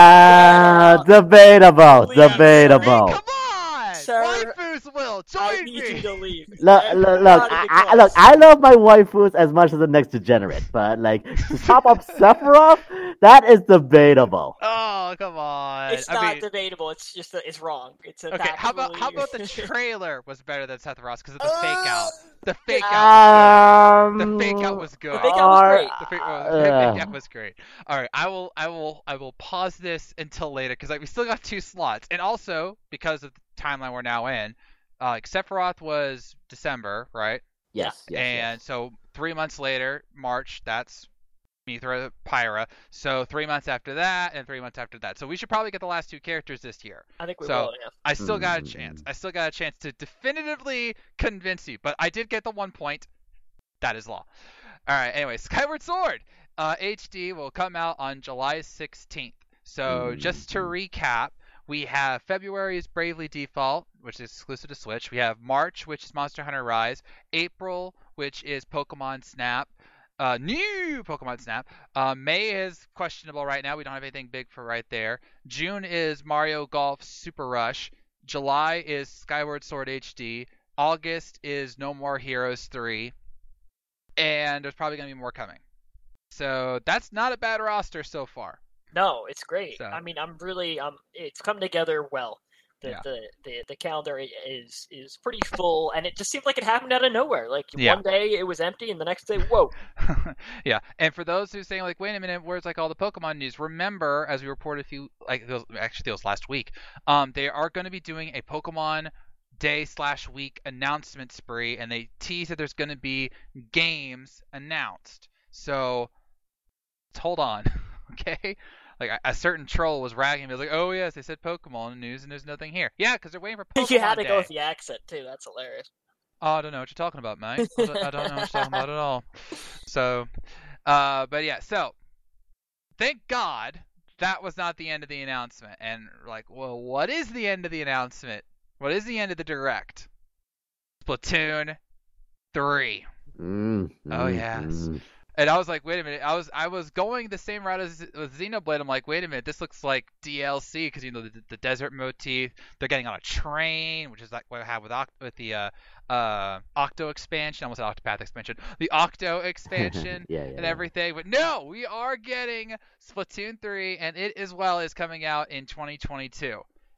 Ah, out. debatable, Please, debatable. Come on, Sir, waifus will I join need you me. to leave. Look, I'm look, not look, I, even I, close. look, I love my waifus as much as the next degenerate, but like to top up Sephiroth, that is debatable. Oh, come on. It's I not mean, debatable. It's just that it's wrong. It's a okay, how about how about the factually- trailer was better than Sephiroth because of the fake out. Uh, The fake out. Was Um, good. The fake out was good. The fake out was or- great. The fake, uh, the fake out was great. All right, I will, I will, I will pause this until later because like we still got two slots, and also because of the timeline we're now in, uh, like Sephiroth was December, right? Yes, yes, and yes. so three months later, March, that's Mithra Pyra. So three months after that, and three months after that. So we should probably get the last two characters this year. I think we So- will. Yeah. I still got a Mm. chance. I still got a chance to definitively convince you, but I did get the one point. That is law. All right. Anyway, Skyward Sword uh, H D will come out on July sixteenth. So just to recap, we have February is Bravely Default, which is exclusive to Switch. We have March, which is Monster Hunter Rise. April, which is Pokemon Snap. Uh, new Pokemon Snap. Uh, May is questionable right now. We don't have anything big for right there. June is Mario Golf Super Rush. July is Skyward Sword H D. August is No More Heroes three. And there's probably going to be more coming. So that's not a bad roster so far. No, it's great. So- I mean, I'm really um, it's come together well. The, Yeah. the, the the calendar is is pretty full, and it just seems like it happened out of nowhere. Like Yeah. one day it was empty, and the next day, whoa! Yeah, and for those who saying like, wait a minute, where's like all the Pokemon news? Remember, as we reported a few, like those, actually it was last week, um, they are going to be doing a Pokemon day slash week announcement spree, and they tease that there's going to be games announced. So hold on, okay? Like a, a certain troll was ragging me, was like, "Oh yes, they said Pokemon news, and there's nothing here." Yeah, because they're waiting for Pokemon You had to Day. go with the accent too. That's hilarious. Oh, I don't know what you're talking about, mate. I don't, I don't know what you're talking about at all. So, uh, but yeah, so thank God that was not the end of the announcement. And like, well, what is the end of the announcement? What is the end of the direct? Splatoon three. Mm, Oh mm, yes. mm. And I was like, wait a minute. I was I was going the same route as with Xenoblade. I'm like, wait a minute. This looks like D L C because you know the, the desert motif. They're getting on a train, which is like what I have with Oct- with the uh, uh, Octo expansion. I almost said Octopath expansion. The Octo expansion yeah, yeah, and yeah. everything. But no, we are getting Splatoon three, and it as well is coming out in twenty twenty-two.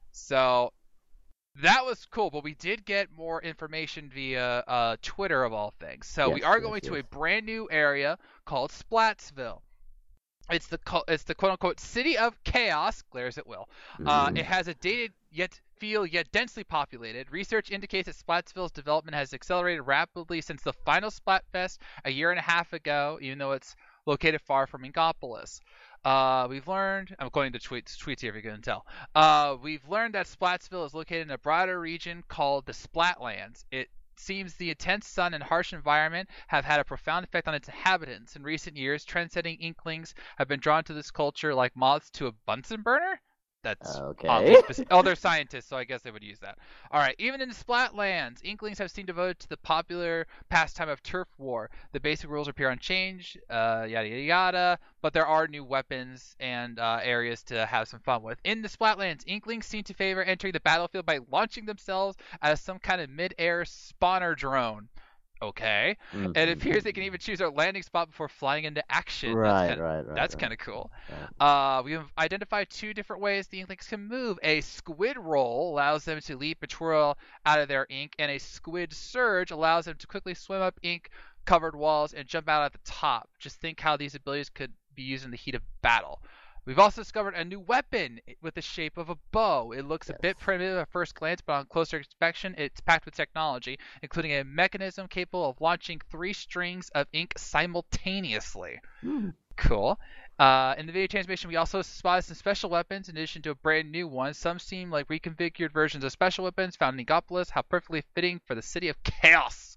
So that was cool, but we did get more information via uh, Twitter of all things. So we Yes, are yes, going to a yes. brand new area called Splatsville. It's the co- it's the quote unquote city of chaos, glares at will. Uh, Mm. it has a dated yet feel yet densely populated. Research indicates that Splatsville's development has accelerated rapidly since the final Splatfest a year and a half ago, even though it's located far from Inkopolis. Uh, we've learned, I'm quoting the tweets, tweets here if you can tell. Uh, we've learned that Splatsville is located in a broader region called the Splatlands. It seems the intense sun and harsh environment have had a profound effect on its inhabitants. In recent years, trend-setting Inklings have been drawn to this culture like moths to a Bunsen burner. That's Okay. oddly specific. Oh, they're scientists, so I guess they would use that. All right. Even in the Splatlands, Inklings have seemed devoted to the popular pastime of turf war. The basic rules appear unchanged, uh, yada yada yada. But there are new weapons and uh, areas to have some fun with. In the Splatlands, Inklings seem to favor entering the battlefield by launching themselves as some kind of mid-air spawner drone. Okay. Mm, And it mm, appears mm, they can even choose their landing spot before flying into action. Right, That's kinda, right, right. That's right. kind of cool. Right. Uh, we have identified two different ways the Inklings can move. A squid roll allows them to leap and twirl out of their ink, and a squid surge allows them to quickly swim up ink-covered walls and jump out at the top. Just think how these abilities could be used in the heat of battle. We've also discovered a new weapon with the shape of a bow. It looks a bit Yes. primitive at first glance, but on closer inspection, it's packed with technology, including a mechanism capable of launching three strings of ink simultaneously. Mm. Cool. Uh, in the video transmission, we also spotted some special weapons in addition to a brand new one. Some seem like reconfigured versions of special weapons found in Inkopolis. How perfectly fitting for the city of chaos.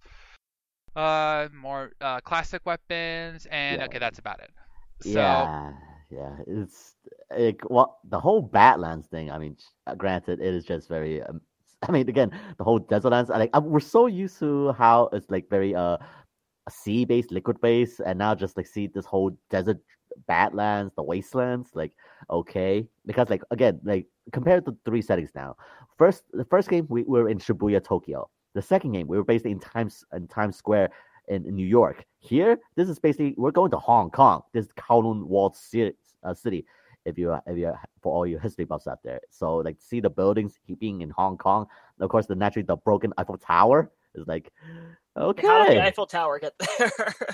Uh, more uh, classic weapons, and Yeah. okay, that's about it. So, Yeah, yeah. It's like well, the whole Badlands thing. I mean, uh, granted, it is just very. Um, I mean, again, the whole Desertlands. Like, uh, we're so used to how it's like very uh sea-based, liquid-based, and now just like see this whole desert Badlands, the wastelands. Like, okay, because like again, like compared to three settings now. First, the first game we were in Shibuya, Tokyo. The second game we were basically in Times in Times Square in, in New York. Here, this is basically we're going to Hong Kong. This is Kowloon Walled Ci- uh, City. If you if you for all your history buffs out there, so like see the buildings being in Hong Kong. And of course, the naturally the broken Eiffel Tower is like okay. How did the Eiffel Tower get there?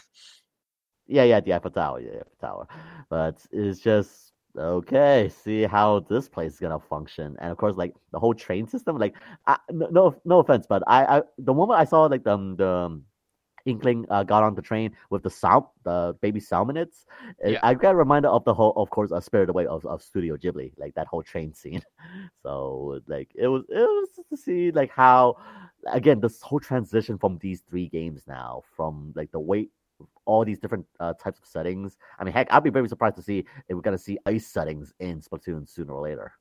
Yeah, yeah, the Eiffel Tower, yeah, Eiffel Tower. But it's just okay. See how this place is gonna function, and of course, like the whole train system. Like, I, no, no, no offense, but I, I, the moment I saw like the um, the um, Inkling uh, got on the train with the sal- the baby salmonids, it- Yeah. I got reminded of the whole, of course, uh, Spirited Away of, of Studio Ghibli, like that whole train scene. So like it was, it was just to see like how, again, this whole transition from these three games now, from like the way all these different uh, types of settings. I mean, heck, I'd be very surprised to see if we're gonna see ice settings in Splatoon sooner or later.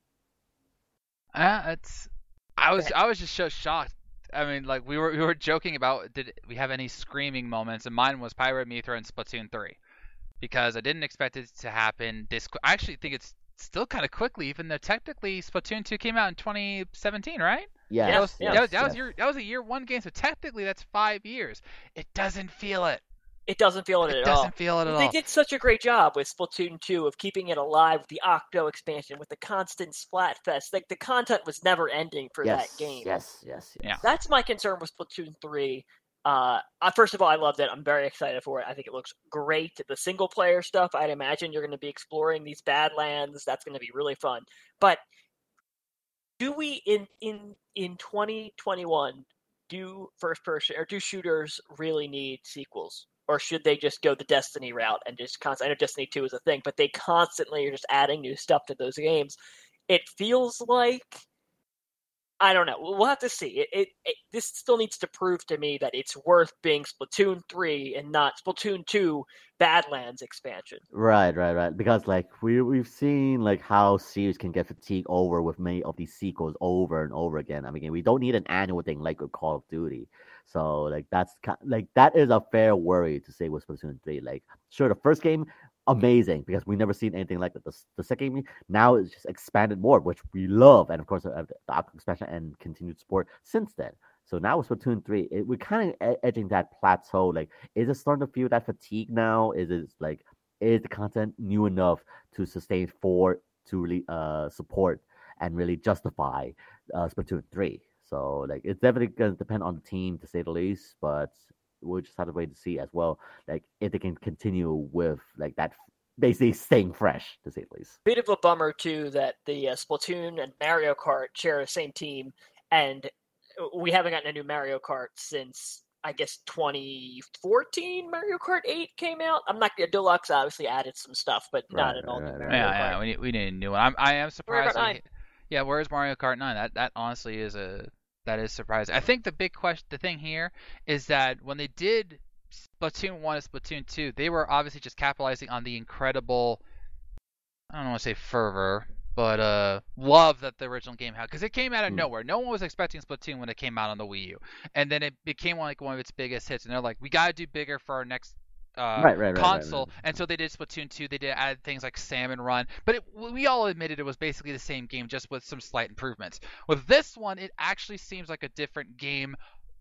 uh, it's. I was I was just so shocked. I mean, like we were we were joking about did we have any screaming moments, and mine was Pyra Mythra in Splatoon three, because I didn't expect it to happen this. Qu- I actually think it's still kind of quickly, even though technically Splatoon two came out in twenty seventeen, right? Yes, that was, yes, that was, that was yes. your that was a year one game, so technically that's five years. It doesn't feel it. It doesn't feel it, It at doesn't all. feel it at They all. did such a great job with Splatoon two of keeping it alive with the Octo expansion, with the constant Splatfest. Like the content was never ending for yes, that game. Yes, yes, yes. Yeah. That's my concern with Splatoon three. Uh, uh, first of all, I loved it. I'm very excited for it. I think it looks great. The single player stuff, I'd imagine you're going to be exploring these Badlands. That's going to be really fun. But do we in in in twenty twenty-one do first person or do shooters really need sequels? or should they just go the Destiny route and just constantly? I know Destiny two is a thing, but they constantly are just adding new stuff to those games. It feels like, I don't know. We'll have to see. It, it, it this still needs to prove to me that it's worth being Splatoon three and not Splatoon two Badlands expansion. Right, right, right. Because like we we've seen like how series can get fatigued over with many of these sequels over and over again. I mean, we don't need an annual thing like with Call of Duty. So like that's like that is a fair worry to say with Splatoon three. Like sure, the first game amazing because we never seen anything like that. The, the second game now is just expanded more, which we love, and of course uh, the Aqua expansion and continued support since then. So now with Splatoon three, it, we're kind of edging that plateau. Like, is it starting to feel that fatigue now? Is it like, is the content new enough to sustain for to really uh support and really justify uh, Splatoon three? So like, it's definitely gonna depend on the team to say the least, but we'll just have to wait to see as well. Like, if they can continue with like that, basically staying fresh to say the least. Bit of a bummer too that the uh, Splatoon and Mario Kart share the same team, and we haven't gotten a new Mario Kart since, I guess, twenty fourteen. Mario Kart eight came out. I'm not Deluxe obviously added some stuff, but not Right, an all new right, right, Mario Yeah, Kart. yeah, we need, we need a new one. I'm, I am surprised. Mario Kart we- nine. yeah, where's Mario Kart nine? That that honestly is a that is surprising. I think the big question, the thing here, is that when they did Splatoon one and Splatoon two, they were obviously just capitalizing on the incredible, I don't want to say fervor, but uh, love that the original game had, because it came out of Hmm. nowhere. No one was expecting Splatoon when it came out on the Wii U, and then it became like one of its biggest hits. And they're like, we gotta do bigger for our next uh, Right, right, right, right, console. right. And so they did Splatoon two. They did add things like Salmon Run, but it, we all admitted it was basically the same game, just with some slight improvements. With this one, it actually seems like a different game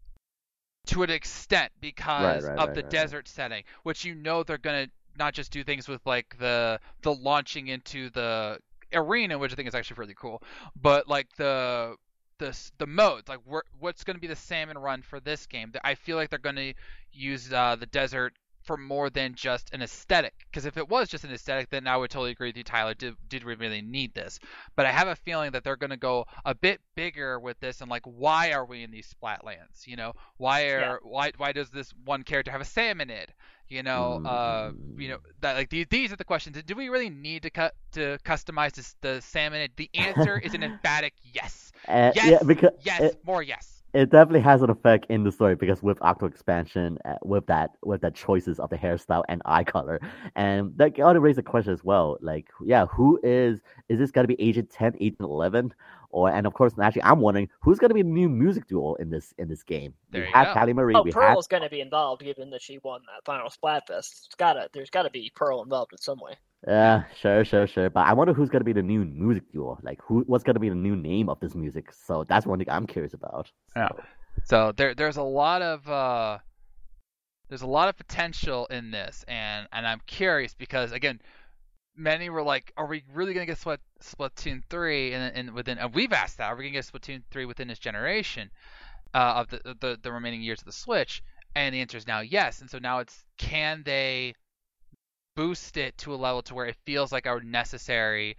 to an extent because right, of right, the right, right. desert setting, which you know they're gonna not just do things with like the the launching into the arena, which I think is actually really cool, but like the the the modes, like where, what's going to be the salmon run for this game. I feel like they're going to use uh, the desert for more than just an aesthetic, because if it was just an aesthetic, then I would totally agree with you, Tyler. Did did we really need this? But I have a feeling that they're going to go a bit bigger with this, and like, why are we in these splatlands? You know, why are Yeah. why why does this one character have a salmonid? You know, uh, you know that like these these are the questions. Do we really need to cut to customize this, the salmonid? The answer is an emphatic yes. Uh, Yes. yeah, because Yes. it, More yes. it definitely has an effect in the story because with Octo expansion, uh, with that with the choices of the hairstyle and eye color, and that ought to raise a question as well. Like, yeah, who is is this gonna be Agent ten, Agent eleven, or and of course, actually, I'm wondering who's gonna be the new music duo in this in this game. There we you have go. Callie Marie. Oh, we have Pearl is going to be involved, given that she won that final Splatfest. It's gotta, there's got to be Pearl involved in some way. Yeah, sure, sure, sure. But I wonder who's gonna be the new music duo. Like, who? What's gonna be the new name of this music? So that's one thing I'm curious about. Yeah. So, So there there's a lot of uh, there's a lot of potential in this, and and I'm curious because again, many were like, are we really gonna get Splat, Splatoon three and and within? And we've asked that, are we gonna get Splatoon three within this generation uh, of the, the the remaining years of the Switch? And the answer is now yes. And so now it's, can they boost it to a level to where it feels like our necessary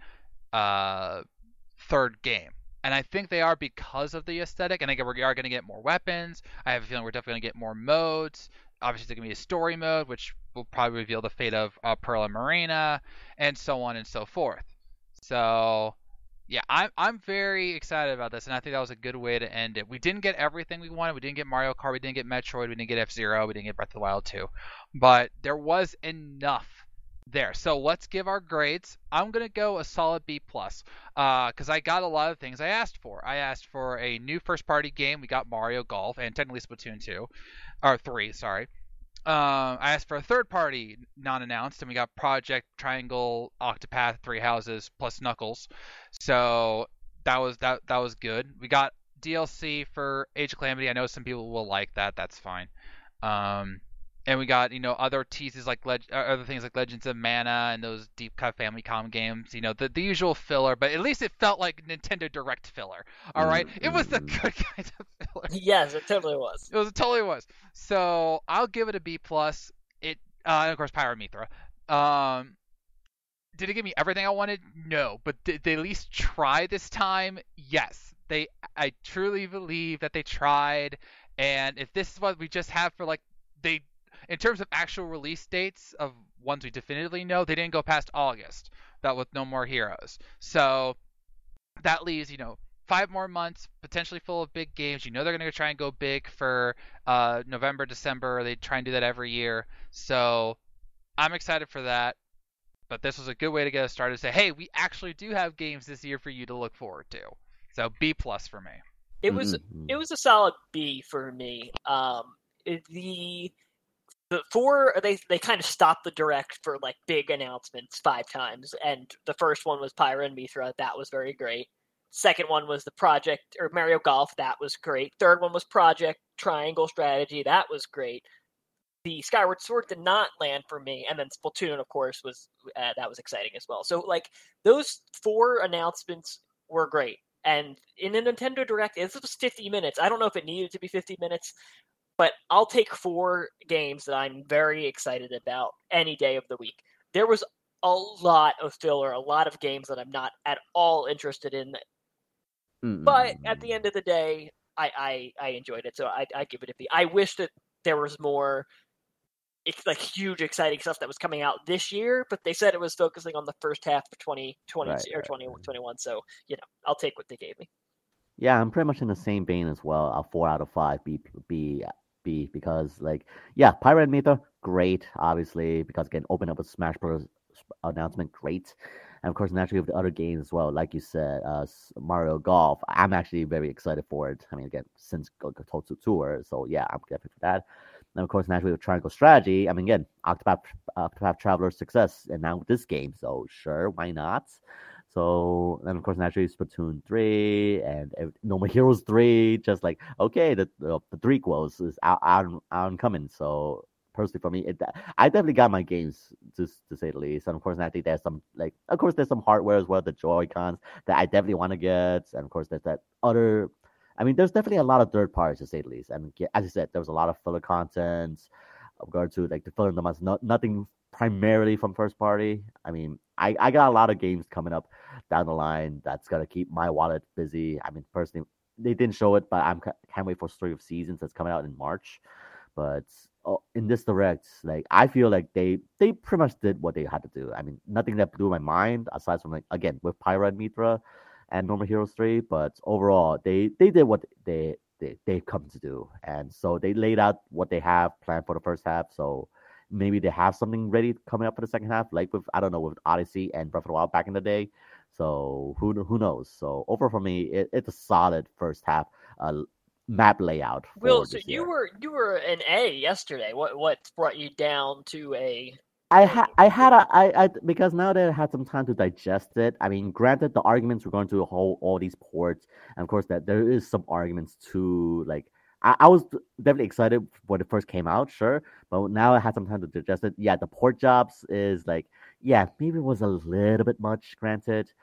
uh, third game? And I think they are because of the aesthetic. And again, we are going to get more weapons. I have a feeling we're definitely going to get more modes. Obviously, there's going to be a story mode, which will probably reveal the fate of uh, Pearl and Marina, and so on and so forth. So, yeah, I'm I'm very excited about this, and I think that was a good way to end it. We didn't get everything we wanted. We didn't get Mario Kart. We didn't get Metroid. We didn't get F-Zero. We didn't get Breath of the Wild two. But there was enough there. So let's give our grades. I'm going to go a solid B plus because I got a lot of things I asked for. I asked for a new first-party game. We got Mario Golf and technically Splatoon two. Or three, sorry. Um, I asked for a third-party non-announced, and we got Project Triangle Octopath Three Houses plus Knuckles. So that was that that was good. We got D L C for Age of Calamity. I know some people will like that. That's fine. Um, and we got, you know, other teases like leg- uh, other things like Legends of Mana and those deep cut Famicom games. You know, the, the usual filler, but at least it felt like Nintendo Direct filler. All right, Mm, it was the mm, good kind of filler. Yes, it totally was. It was it totally was. So I'll give it a B plus. It uh, and of course Pyra Mithra. Um, did it give me everything I wanted? No, but did they at least try this time? Yes. They. I truly believe that they tried. And if this is what we just have for like they in terms of actual release dates of ones we definitively know, they didn't go past August. That with No More Heroes. So that leaves, you know, five more months, potentially full of big games. You know they're going to try and go big for uh, November, December. They try and do that every year. So I'm excited for that. But this was a good way to get us started. Say, hey, we actually do have games this year for you to look forward to. So B plus for me. It was Mm-hmm. it was a solid B for me. Um, the the four they they kind of stopped the direct for like big announcements five times, and the first one was Pyra and Mythra. That was very great. Second one was the Project or Mario Golf. That was great. Third one was Project Triangle Strategy. That was great. The Skyward Sword did not land for me, and then Splatoon, of course, was uh, that was exciting as well. So, like those four announcements were great, and in a Nintendo Direct, this was fifty minutes. I don't know if it needed to be fifty minutes, but I'll take four games that I'm very excited about any day of the week. There was a lot of filler, a lot of games that I'm not at all interested in, Mm-hmm. but at the end of the day, I I, I enjoyed it, so I, I give it a B. I wish that there was more. It's like huge, exciting stuff that was coming out this year, but they said it was focusing on the first half of twenty twenty Right, or right, twenty right. twenty-one. So, you know, I'll take what they gave me. Yeah, I'm pretty much in the same vein as well. A four out of five B B B because like yeah, Pyra and Mythra, great, obviously, because again, open up a Smash Bros. Announcement, great. And of course, naturally with the other games as well, like you said, uh, Mario Golf. I'm actually very excited for it. I mean, again, since Gotoku Tour, so yeah, I'm definitely for that. And of course, naturally with Triangle Strategy, I mean, again, Octopath, Octopath Traveler's success, and now with this game, so sure, why not? So, and of course, naturally Splatoon three and No More Heroes three, just like, okay, the the, the three quotes is out, out, out and coming. So, personally, for me, it, I definitely got my games, just to say the least. And of course, I think there's some, like, of course, there's some hardware as well, the Joy-Cons, that I definitely want to get. And of course, there's that other. I mean, there's definitely a lot of third parties to say the least. And as I said, there was a lot of filler content. With regard to like the filler the months, not nothing primarily from first party. I mean, I, I got a lot of games coming up down the line that's gonna keep my wallet busy. I mean, personally, they didn't show it, but I'm can't wait for Story of Seasons that's coming out in March. But oh, in this direct, like I feel like they they pretty much did what they had to do. I mean, nothing that blew my mind aside from like again with Pyra and Mythra and No More Heroes three, but overall they they did what they they they've come to do, and so they laid out what they have planned for the first half. So maybe they have something ready coming up for the second half, like with I don't know with Odyssey and Breath of the Wild back in the day. So who who knows? So overall for me, it, it's a solid first half uh, map layout. For Will, this so you year. were you were an A yesterday. What what brought you down to a? I had I had a I, I because now that I had some time to digest it. I mean, granted, the arguments were going to hold all these ports, and of course that there is some arguments too. Like I, I was definitely excited when it first came out, sure, but now I had some time to digest it. Yeah, the port jobs is like yeah, maybe it was a little bit much, granted.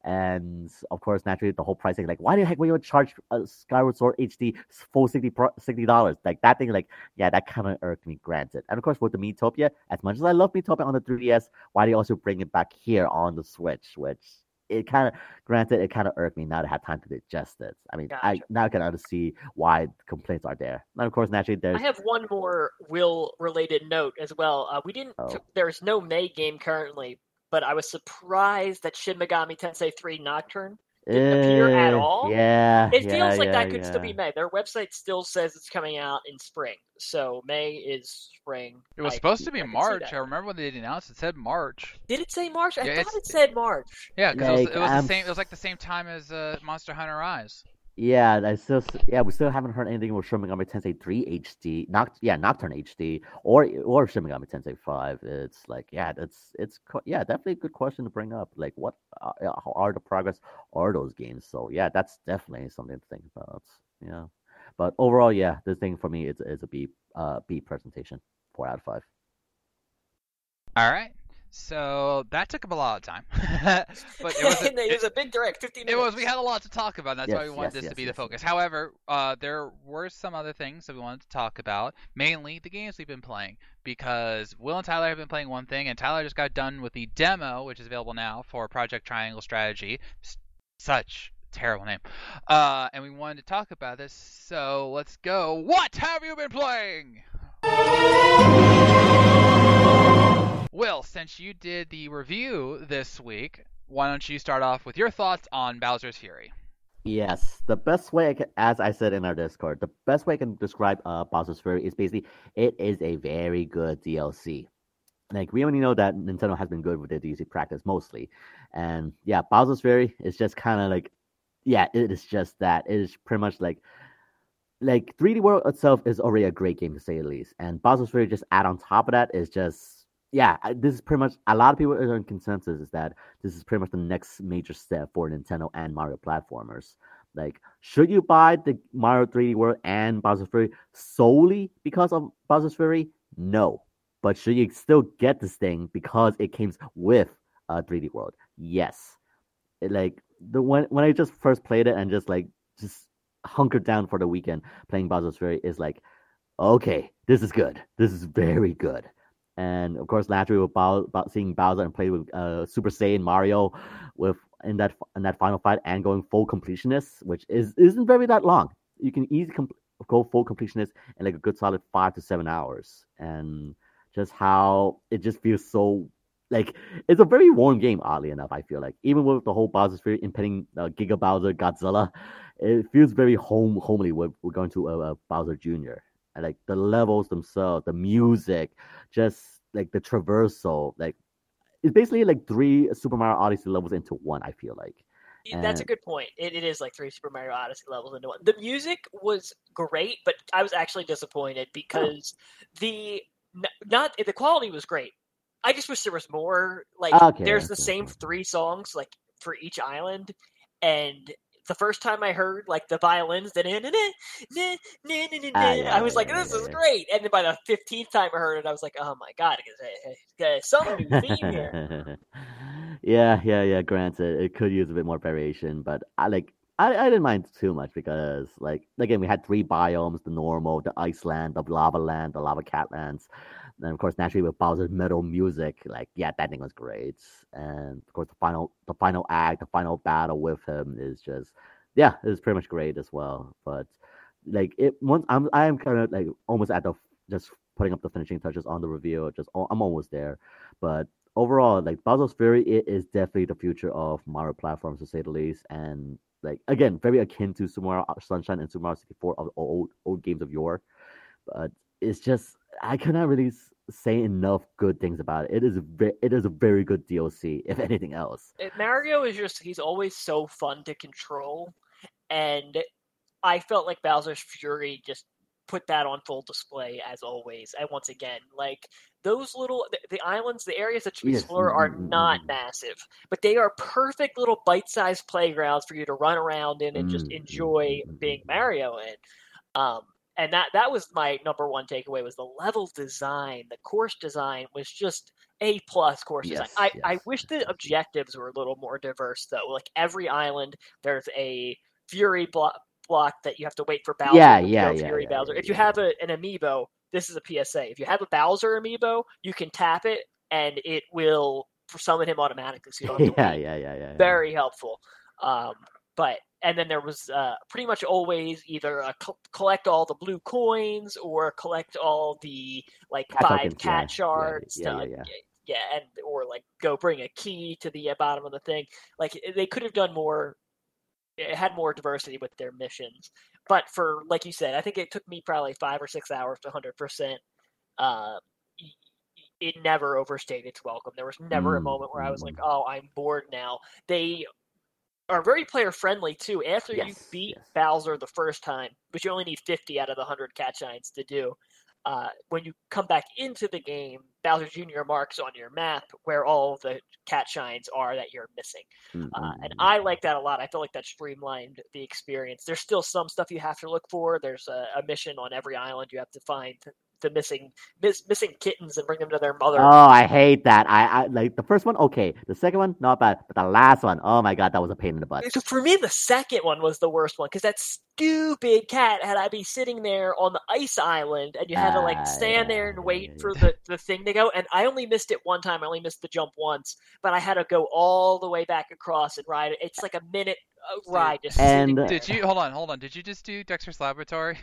And of course, naturally, the whole pricing, like, why the heck would you charge a Skyward Sword H D full sixty dollars? Like, that thing, like, yeah, that kind of irked me, granted. And of course, with the Miitopia, as much as I love Miitopia on the three D S, why do you also bring it back here on the Switch? Which, it kind of, granted, it kind of irked me now that I had time to digest it. I mean, I Gotcha. now can see why the complaints are there. And of course, naturally, there's. I have one more Will-related note as well. Uh, we didn't. Oh. There's no May game currently, but I was surprised that Shin Megami Tensei three Nocturne didn't appear at Eh, all. Yeah. It yeah, feels like yeah, that could yeah. still be May. Their website still says it's coming out in spring, so May is spring. It was I- supposed to be I can see March. that. I remember when they announced it said March. Did it say March? I Yeah, thought it's- it said March. Yeah, because it was, Like, it was I'm the same. It was like the same time as uh, Monster Hunter Rise. Yeah, I still yeah we still haven't heard anything with Shin Megami Tensei three H D, Noct yeah Nocturne H D or or Shin Megami Tensei five. It's like yeah, that's it's yeah definitely a good question to bring up. Like what uh, how are the progress are those games? So yeah, that's definitely something to think about. Yeah, but overall, yeah, this thing for me is is a B uh B presentation, four out of five. All right. So that took up a lot of time, but it was a, it was a big direct, fifteen It minutes. was. We had a lot to talk about. And that's why Yes, we wanted yes, this yes, to be yes, the focus. yes. However, uh, there were some other things that we wanted to talk about. Mainly the games we've been playing, because Will and Tyler have been playing one thing, and Tyler just got done with the demo, which is available now for Project Triangle Strategy. S- Such a terrible name. Uh, and we wanted to talk about this. So let's go. What have you been playing? Will, since you did the review this week, why don't you start off with your thoughts on Bowser's Fury? Yes, the best way, I can, as I said in our Discord, the best way I can describe uh, Bowser's Fury is basically it is a very good D L C. Like, we only know that Nintendo has been good with their D L C practice mostly. And yeah, Bowser's Fury is just kind of like, yeah, it is just that. It is pretty much like, like three D World itself is already a great game to say the least. And Bowser's Fury just add on top of that is just, yeah, this is pretty much, a lot of people are in consensus is that this is pretty much the next major step for Nintendo and Mario platformers. Like, should you buy the Mario three D World and Bowser's Fury solely because of Bowser's Fury? No. But should you still get this thing because it came with uh, three D World? Yes. It, like, the when, when I just first played it and just, like, just hunkered down for the weekend playing Bowser's Fury is like, okay, this is good. This is very good. And of course, naturally, with Bow, seeing Bowser and play with uh, Super Saiyan Mario, with in that in that final fight and going full completionist, which is isn't very that long. You can easily com- go full completionist in like a good solid five to seven hours, and just how it just feels so like it's a very warm game. Oddly enough, I feel like even with the whole Bowser Fury impending uh, Giga Bowser Godzilla, it feels very home homely. With we're going to a, a Bowser Junior And like the levels themselves, the music, just like the traversal, like it's basically like three Super Mario Odyssey levels into one. I feel like. And that's a good point. It, it is like three Super Mario Odyssey levels into one. The music was great, but I was actually disappointed because the not the quality was great. I just wish there was more. Like, okay, there's the okay, same okay. three songs like for each island, and the first time I heard like the violins, that I was like, "This is great!" And then by the fifteenth time I heard it, I was like, "Oh my god, it's some new theme here." yeah, yeah, yeah. Granted, it could use a bit more variation, but I like. I, I didn't mind too much because, like, again, we had three biomes: the normal, the ice land, the lava land, the lava cat lands. And of course, naturally with Bowser's metal music, like, yeah, that thing was great. And of course, the final, the final act, the final battle with him is just, yeah, it's pretty much great as well. But like, it once I'm, I am kind of like almost at the just putting up the finishing touches on the review. Just I'm almost there. But overall, like Bowser's Fury, it is definitely the future of Mario platforms to say the least. And like again, very akin to Super Mario Sunshine and Super Mario sixty-four of old old games of yore. But it's just I cannot really say enough good things about it. It is a ve- it is a very good D L C, if anything else. Mario is just he's always so fun to control, and I felt like Bowser's Fury just put that on full display as always. And once again, like those little the, the islands, the areas that you Yes. explore are not massive, but they are perfect little bite-sized playgrounds for you to run around in and just enjoy being Mario in. Um, and that that was my number one takeaway was the level design, the course design was just A plus course Yes, design. I, yes, I wish the yes. objectives were a little more diverse though. Like every island, there's a Fury block block that you have to wait for Bowser Yeah, to yeah, go yeah, Fury yeah, Bowser. yeah, If you yeah. have a, an amiibo, this is a P S A. If you have a Bowser amiibo, you can tap it and it will summon him automatically. So you don't have to yeah, wait. yeah, yeah, yeah. Very helpful. Um, but and then there was uh, pretty much always either uh, co- collect all the blue coins or collect all the like Cat five tokens, cat yeah, shards. yeah, to, yeah, yeah. yeah, and or like go bring a key to the bottom of the thing. Like they could have done more. It had more diversity with their missions. But for, like you said, I think it took me probably five or six hours to one hundred percent. Uh, it never overstayed its welcome. There was never a Mm, moment where I was like, mm. oh, I'm bored now. They are very player-friendly, too. After you Yes, beat yes. Bowser the first time, but you only need fifty out of the one hundred cat shines to do, uh, when you come back into the game, Bowser Junior marks on your map where all the cat shines are that you're missing. Mm, Uh, mm, and mm. I like that a lot. I feel like that streamlined the experience. There's still some stuff you have to look for. There's a, a mission on every island. You have to find the missing miss, missing kittens and bring them to their mother. Oh, I hate that. I, I like the first one, okay. The second one, not bad. But the last one, oh my god, that was a pain in the butt. So for me, the second one was the worst one because that stupid cat had I be sitting there on the ice island and you had to like Ah, stand yeah, there and yeah, wait yeah, for yeah. the, the thing to go. And I only missed it one time. I only missed the jump once, but I had to go all the way back across and ride it. It's like a minute uh, ride just And sitting uh, there. Did you hold on, hold on? Did you just do Dexter's Laboratory?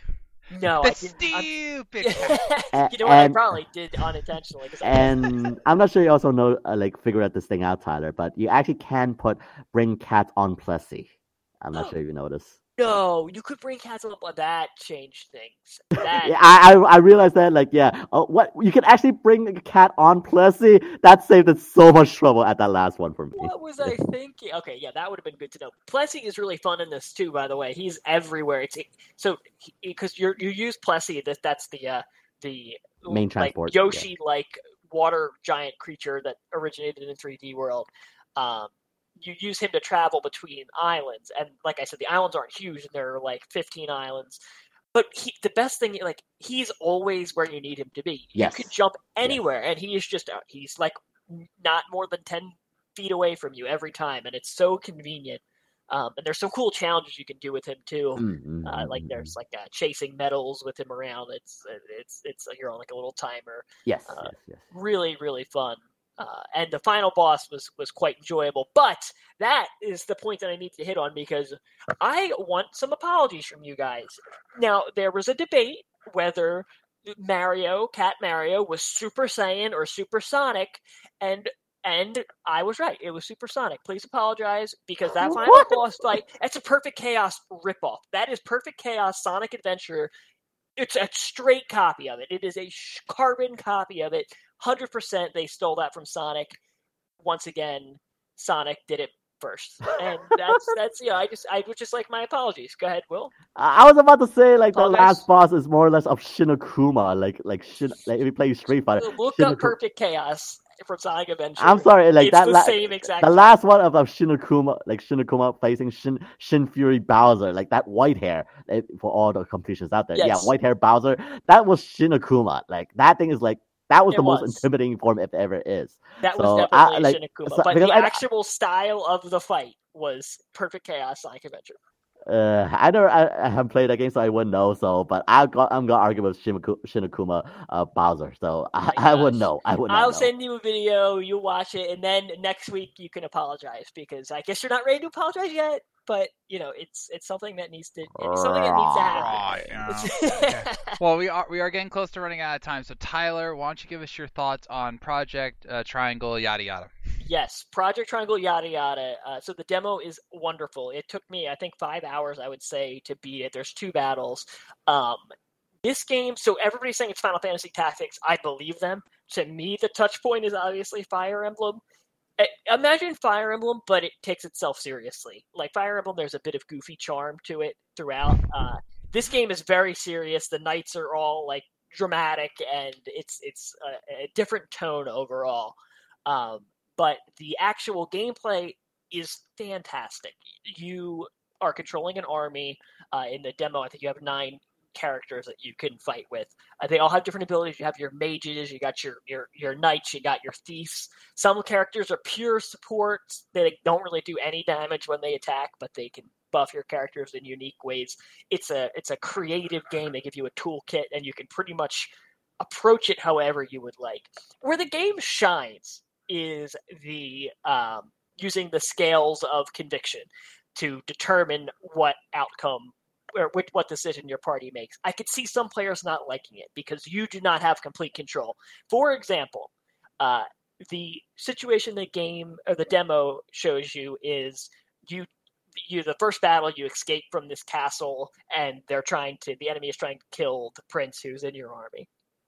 No, The I didn't. I'm- stupid. you know what? I And- probably did unintentionally. 'cause I- And I'm not sure you also know, uh, like, figure out this thing out, Tyler, but you actually can put bring cats on Plessy. I'm not sure if you noticed. no, you could bring cats up, but that changed things. That Yeah, I, I I realized that, like, yeah, oh, what you can actually bring a cat on Plessy. That saved us so much trouble at that last one for me. What was I thinking? Okay, yeah, that would have been good to know. Plessy is really fun in this too, by the way. He's everywhere. It's so because you you use Plessy. That that's the uh, the Main like transport, yeah. Yoshi like water giant creature that originated in three D World. Um, you use him to travel between islands, and like I said, the islands aren't huge, and there are like fifteen islands. But he, the best thing, like he's always where you need him to be. Yes. You can jump anywhere, and he is just out. He's like not more than ten feet away from you every time, and it's so convenient. Um, and there's some cool challenges you can do with him too. Mm, mm, Uh, mm, like mm, there's like uh, chasing medals with him around. It's it's it's you're on like a little timer. yes, uh, yes, yes. Really really fun. Uh, and the final boss was was quite enjoyable. But that is the point that I need to hit on because I want some apologies from you guys. Now there was a debate whether Mario, Cat Mario, was Super Saiyan or Super Sonic, and and I was right. It was Super Sonic. Please apologize because that final What? boss fight, it's a Perfect Chaos ripoff. That is Perfect Chaos Sonic Adventure. It's a straight copy of it. It is a sh- carbon copy of it. one hundred percent they stole that from Sonic. Once again, Sonic did it first. And that's, that's yeah, I just, I would just like my apologies. Go ahead, Will. I I was about to say, like, the Apologize. last boss is more or less of Shinokuma, like like Shin, like if you play Street Fighter. Look Shinoku- up Perfect Chaos from Sonic Adventure. I'm sorry, like it's that. the la- same exact The last one of, of Shinokuma, like Shinokuma facing Shin Shin Fury Bowser, like that white hair, eh, for all the competitions out there. Yeah, Yes. white hair Bowser. That was Shinokuma. Like that thing is like that was It the most was. intimidating form if ever is. That So, was I- definitely like, Shinokuma. so- but because the I- actual style of the fight was Perfect Chaos Sonic Adventure. Uh, I never, I, I haven't played that game, so I wouldn't know. So, but I got, I'm gonna argue with Shinoku, Shinokuma uh, Bowser. So I, my I would gosh. know. I would not I'll know. send you a video, you watch it, and then next week you can apologize because I guess you're not ready to apologize yet. But you know, it's it's something that needs to it's something that needs to happen. Right, yeah. It's- Okay. Well, we are we are getting close to running out of time. So Tyler, why don't you give us your thoughts on Project uh, Triangle, yada yada. Yes, Project Triangle, yada yada. Uh, so the demo is wonderful. It took me, I think, five hours, I would say, to beat it. There's two battles. Um, this game, so everybody's saying it's Final Fantasy Tactics. I believe them. To me, the touch point is obviously Fire Emblem. I- Imagine Fire Emblem, but it takes itself seriously. Like Fire Emblem, there's a bit of goofy charm to it throughout. Uh, this game is very serious. The knights are all like dramatic, and it's it's a, a different tone overall. Um, but the actual gameplay is fantastic. You are controlling an army. Uh, in the demo, I think you have nine characters that you can fight with. Uh, they all have different abilities. You have your mages, you got your, your, your knights, you got your thieves. Some characters are pure support. They don't really do any damage when they attack, but they can buff your characters in unique ways. It's a it's a creative game. They give you a toolkit, and you can pretty much approach it however you would like. Where the game shines is the um, using the scales of conviction to determine what outcome or which, what decision your party makes. I could see some players not liking it because you do not have complete control. For example, uh, the situation the game or the demo shows you is you you the first battle you escape from this castle and they're trying to the enemy is trying to kill the prince who's in your army.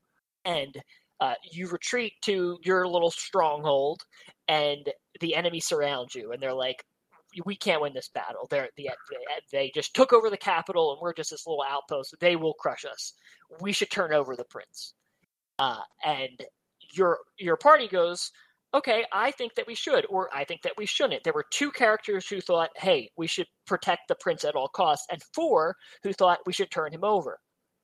And uh, you retreat to your little stronghold, and the enemy surrounds you, and they're like, "We can't win this battle. They're the they just took over the capital, and we're just this little outpost. They will crush us. We should turn over the prince." Uh, and your your party goes, "Okay, I think that we should, or I think that we shouldn't." There were two characters who thought, "Hey, we should protect the prince at all costs," and four who thought we should turn him over.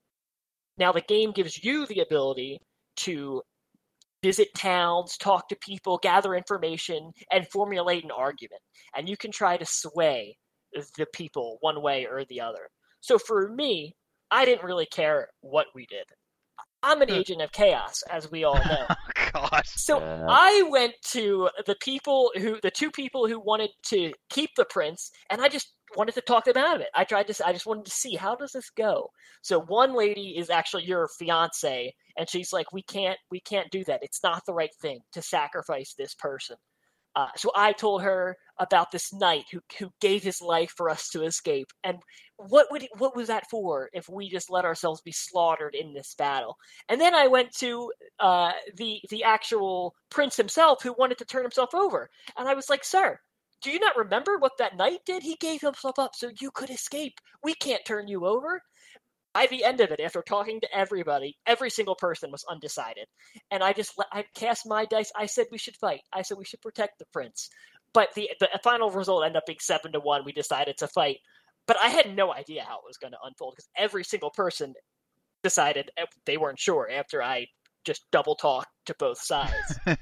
Now, the game gives you the ability to visit towns, talk to people, gather information, and formulate an argument. And you can try to sway the people one way or the other. So for me, I didn't really care what we did. I'm an agent of chaos, as we all know. Oh, gosh. So Yeah. I went to the people who, the two people who wanted to keep the prince, and I just wanted to talk them out of it. I tried to. I just wanted to see how does this go. So one lady is actually your fiance, and she's like, "We can't, we can't do that. It's not the right thing to sacrifice this person." Uh, so I told her about this knight who who gave his life for us to escape, and what would it, what was that for if we just let ourselves be slaughtered in this battle? And then I went to uh, the the actual prince himself, who wanted to turn himself over, and I was like, "Sir, do you not remember what that knight did? He gave himself up so you could escape. We can't turn you over." By the end of it, after talking to everybody, every single person was undecided. And I just I cast my dice. I said we should fight. I said we should protect the prince. But the, the final result ended up being seven to one. We decided to fight. But I had no idea how it was going to unfold because every single person decided they weren't sure after I just double talked to both sides. uh,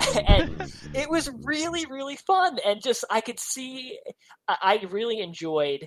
and it was really, really fun. And just I could see I really enjoyed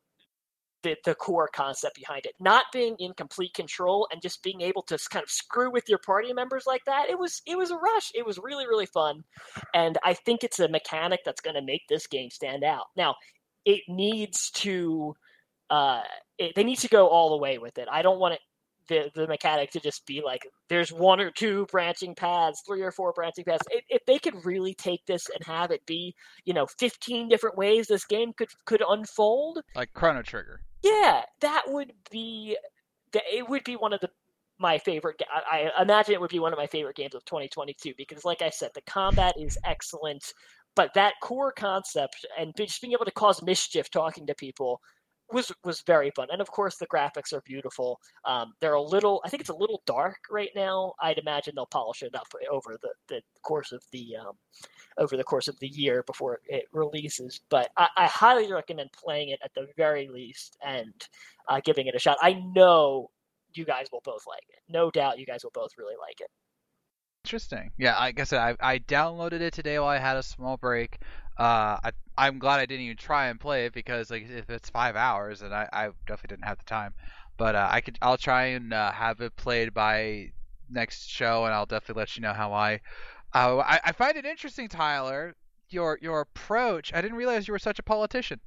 The, the core concept behind it, not being in complete control and just being able to kind of screw with your party members like that. It was it was a rush. It was really, really fun. And I think it's a mechanic that's going to make this game stand out. Now, it needs to uh, it, they need to go all the way with it. I don't want it the, the mechanic to just be like there's one or two branching paths, three or four branching paths. If, if they could really take this and have it be, you know, fifteen different ways this game could could unfold. Like Chrono Trigger. Yeah, that would be. It would be one of the my favorite. I, I imagine it would be one of my favorite games of twenty twenty-two because, like I said, the combat is excellent, but that core concept and just being able to cause mischief talking to people was was very fun. And of course, the graphics are beautiful. Um, they're a little. I think it's a little dark right now. I'd imagine they'll polish it up over the, the course of the um, over the course of the year before it releases. But I, I highly recommend playing it at the very least and uh, giving it a shot. I know you guys will both like it. No doubt, you guys will both really like it. Interesting. Yeah, like I said, I I downloaded it today while I had a small break. Uh, I I'm glad I didn't even try and play it because like if it's five hours, and I, I definitely didn't have the time. But uh, I could I'll try and uh, have it played by next show, and I'll definitely let you know how I. Uh, I, I find it interesting, Tyler. Your your approach. I didn't realize you were such a politician.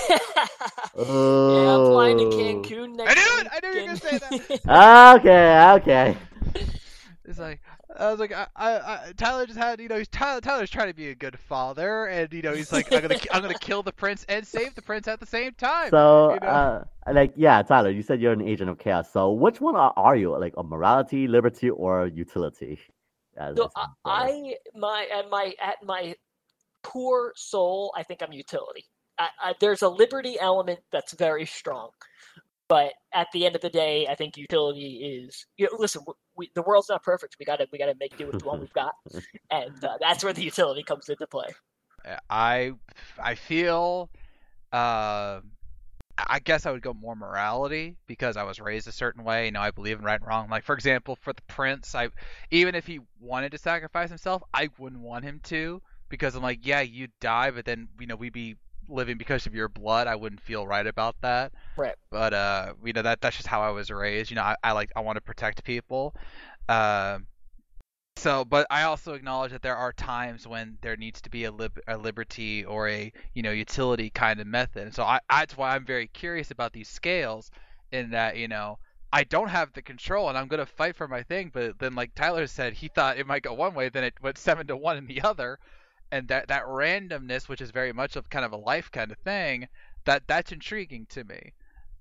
Oh. Yeah, I'm flying to Cancun next I knew it. week. I knew you were gonna say that. Okay, okay. It's like I was like I, I, I Tyler just had you know he's Tyler Tyler's trying to be a good father, and you know he's like I'm gonna I'm gonna kill the prince and save the prince at the same time. So, you know? uh, like, yeah, Tyler, you said you're an agent of chaos. So, which one are, are you? Like, a morality, liberty, or utility? As, So as I, I my at my at my core soul, I think I'm utility. I, I, there's a liberty element that's very strong, but at the end of the day, I think utility is. You know, listen, we, the world's not perfect. We gotta we gotta make do with the one we've got, and uh, that's where the utility comes into play. I I feel. Uh, I guess I would go more morality because I was raised a certain way. You know, I believe in right and wrong. Like for example, for the prince, I even if he wanted to sacrifice himself, I wouldn't want him to because I'm like, yeah, you die, but then you know we'd be living because of your blood. I wouldn't feel right about that. Right. But uh, you know that that's just how I was raised. You know, I, I like I want to protect people. Uh, So, but I also acknowledge that there are times when there needs to be a, lib- a liberty or a you know utility kind of method. And so I, that's why I'm very curious about these scales, in that you know I don't have the control and I'm gonna fight for my thing. But then, like Tyler said, he thought it might go one way, then it went seven to one in the other, and that that randomness, which is very much of kind of a life kind of thing, that that's intriguing to me.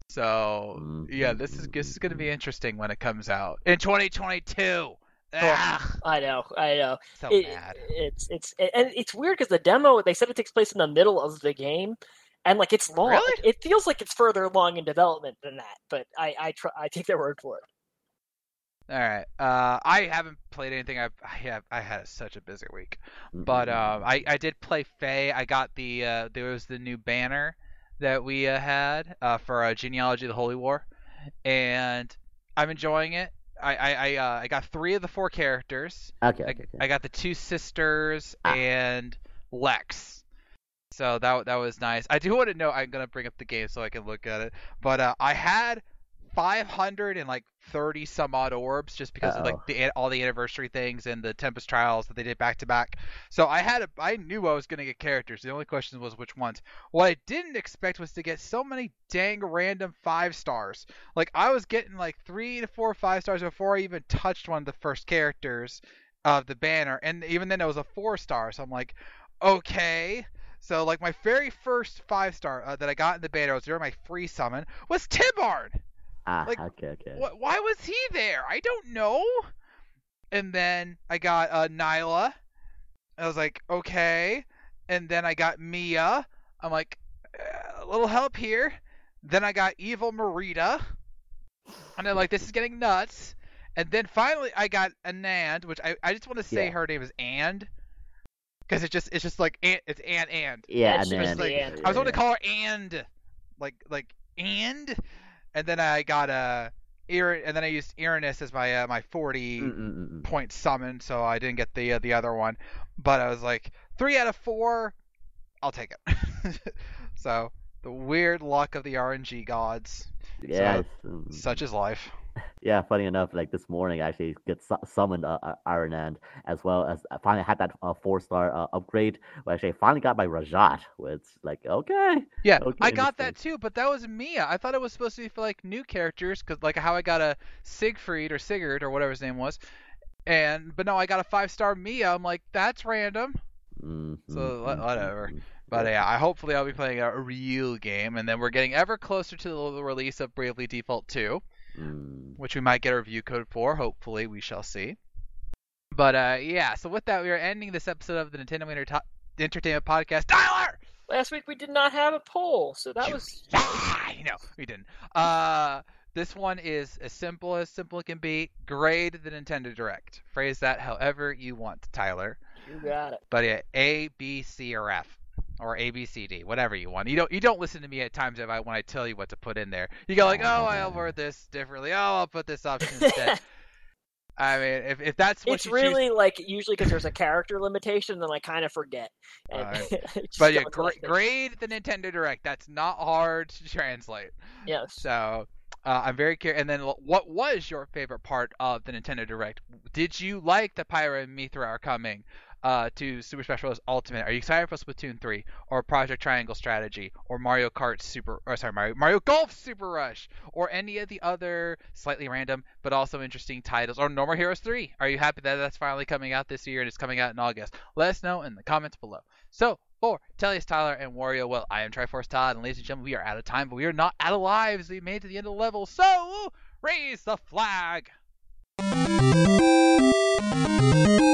So yeah, this is this is gonna be interesting when it comes out in twenty twenty-two. Oh, I know, I know. So It, mad. it's it's it, and it's weird because the demo they said it takes place in the middle of the game, and like it's long. Really? It feels like it's further along in development than that, but I I try I take their word for it. All right. Uh, I haven't played anything. I've, I have I had such a busy week, but um, I I did play Faye. I got the uh, there was the new banner that we uh, had uh, for uh, Genealogy of the Holy War, and I'm enjoying it. I I I, uh, I got three of the four characters. Okay, I, okay, okay. I got the two sisters Ah. and Lex. So that that was nice. I do want to know. I'm gonna bring up the game so I can look at it. But uh, I had five hundred and like thirty some odd orbs just because of like Uh-oh. the all the anniversary things and the Tempest trials that they did back to back. So I had a I knew I was gonna get characters. The only question was which ones. What I didn't expect was to get so many dang random five stars. Like I was getting like three to four five stars before I even touched one of the first characters of the banner, and even then it was a four star. So I'm like, okay. So like my very first five star uh, that I got in the banner was during my free summon was Tibarn. Ah, Like, okay, okay. Wh- why was he there? I don't know. And then I got uh, Nyla. I was like, okay. And then I got Mia. I'm like, uh, a little help here. Then I got Evil Marita. And I'm like, this is getting nuts. And then finally I got Anand, which I, I just want to say Yeah. her name is And. Because it's just it's just like and, it's and and. Yeah, Yeah, and she was then the like, and. I was going to yeah. call her And. Like like and. And then I got a uh, and then I used Irenis as my uh, my forty Mm, mm, mm, mm. point summon, so I didn't get the uh, the other one. But I was like three out of four, I'll take it. So the weird luck of the R N G gods. Yeah, So, it's, um, such is life. yeah. Funny enough, like this morning, I actually get su- summoned uh, uh, Iron Hand, as well as I finally had that uh, four star uh, upgrade. Where actually I finally got my Rajat, which like okay. Yeah, Okay, I got that interesting. too, but that was Mia. I thought it was supposed to be for like new characters, cause like how I got a Siegfried or Sigurd or whatever his name was, and but no, I got a five star Mia. I'm like, that's random. Mm, So mm, wha- mm, whatever. mm, mm. But Yeah. yeah, I hopefully I'll be playing a real game, and then we're getting ever closer to the the release of Bravely Default two, Mm. which we might get a review code for. Hopefully, we shall see. But uh, yeah, so with that, we are ending this episode of the Nintendo Enter- Entertainment Podcast. Tyler! Last week we did not have a poll, so that You was lie! No, we didn't. Uh, this one is as simple as simple it can be. Grade the Nintendo Direct. Phrase that however you want, Tyler. you got it. But yeah, A, B, C, or F, or A, B, C, D, whatever you want. You don't you don't listen to me at times if I when I tell you what to put in there. You go like, oh, I'll word this differently. Oh, I'll put this option instead. I mean, if if that's what It's you really choose. like usually because there's a character limitation, then I kind of forget. And Alright. I just But yeah, don't gra- like it. grade the Nintendo Direct. That's not hard to translate. Yes. So uh, I'm very curious. And then, l- what was your favorite part of the Nintendo Direct? Did you like that Pyra and Mithra are coming uh, to Super Smash Bros. Ultimate? Are you excited for Splatoon three or Project Triangle Strategy or Mario Kart Super? Or sorry, Mario Mario Golf Super Rush or any of the other slightly random but also interesting titles or No More Heroes three? Are you happy that that's finally coming out this year and it's coming out in August? Let us know in the comments below. So. For Tellius, Tyler, and Wario, well, I am Triforce Todd, and ladies and gentlemen, we are out of time, but we are not out of lives. We made it to the end of the level, so raise the flag!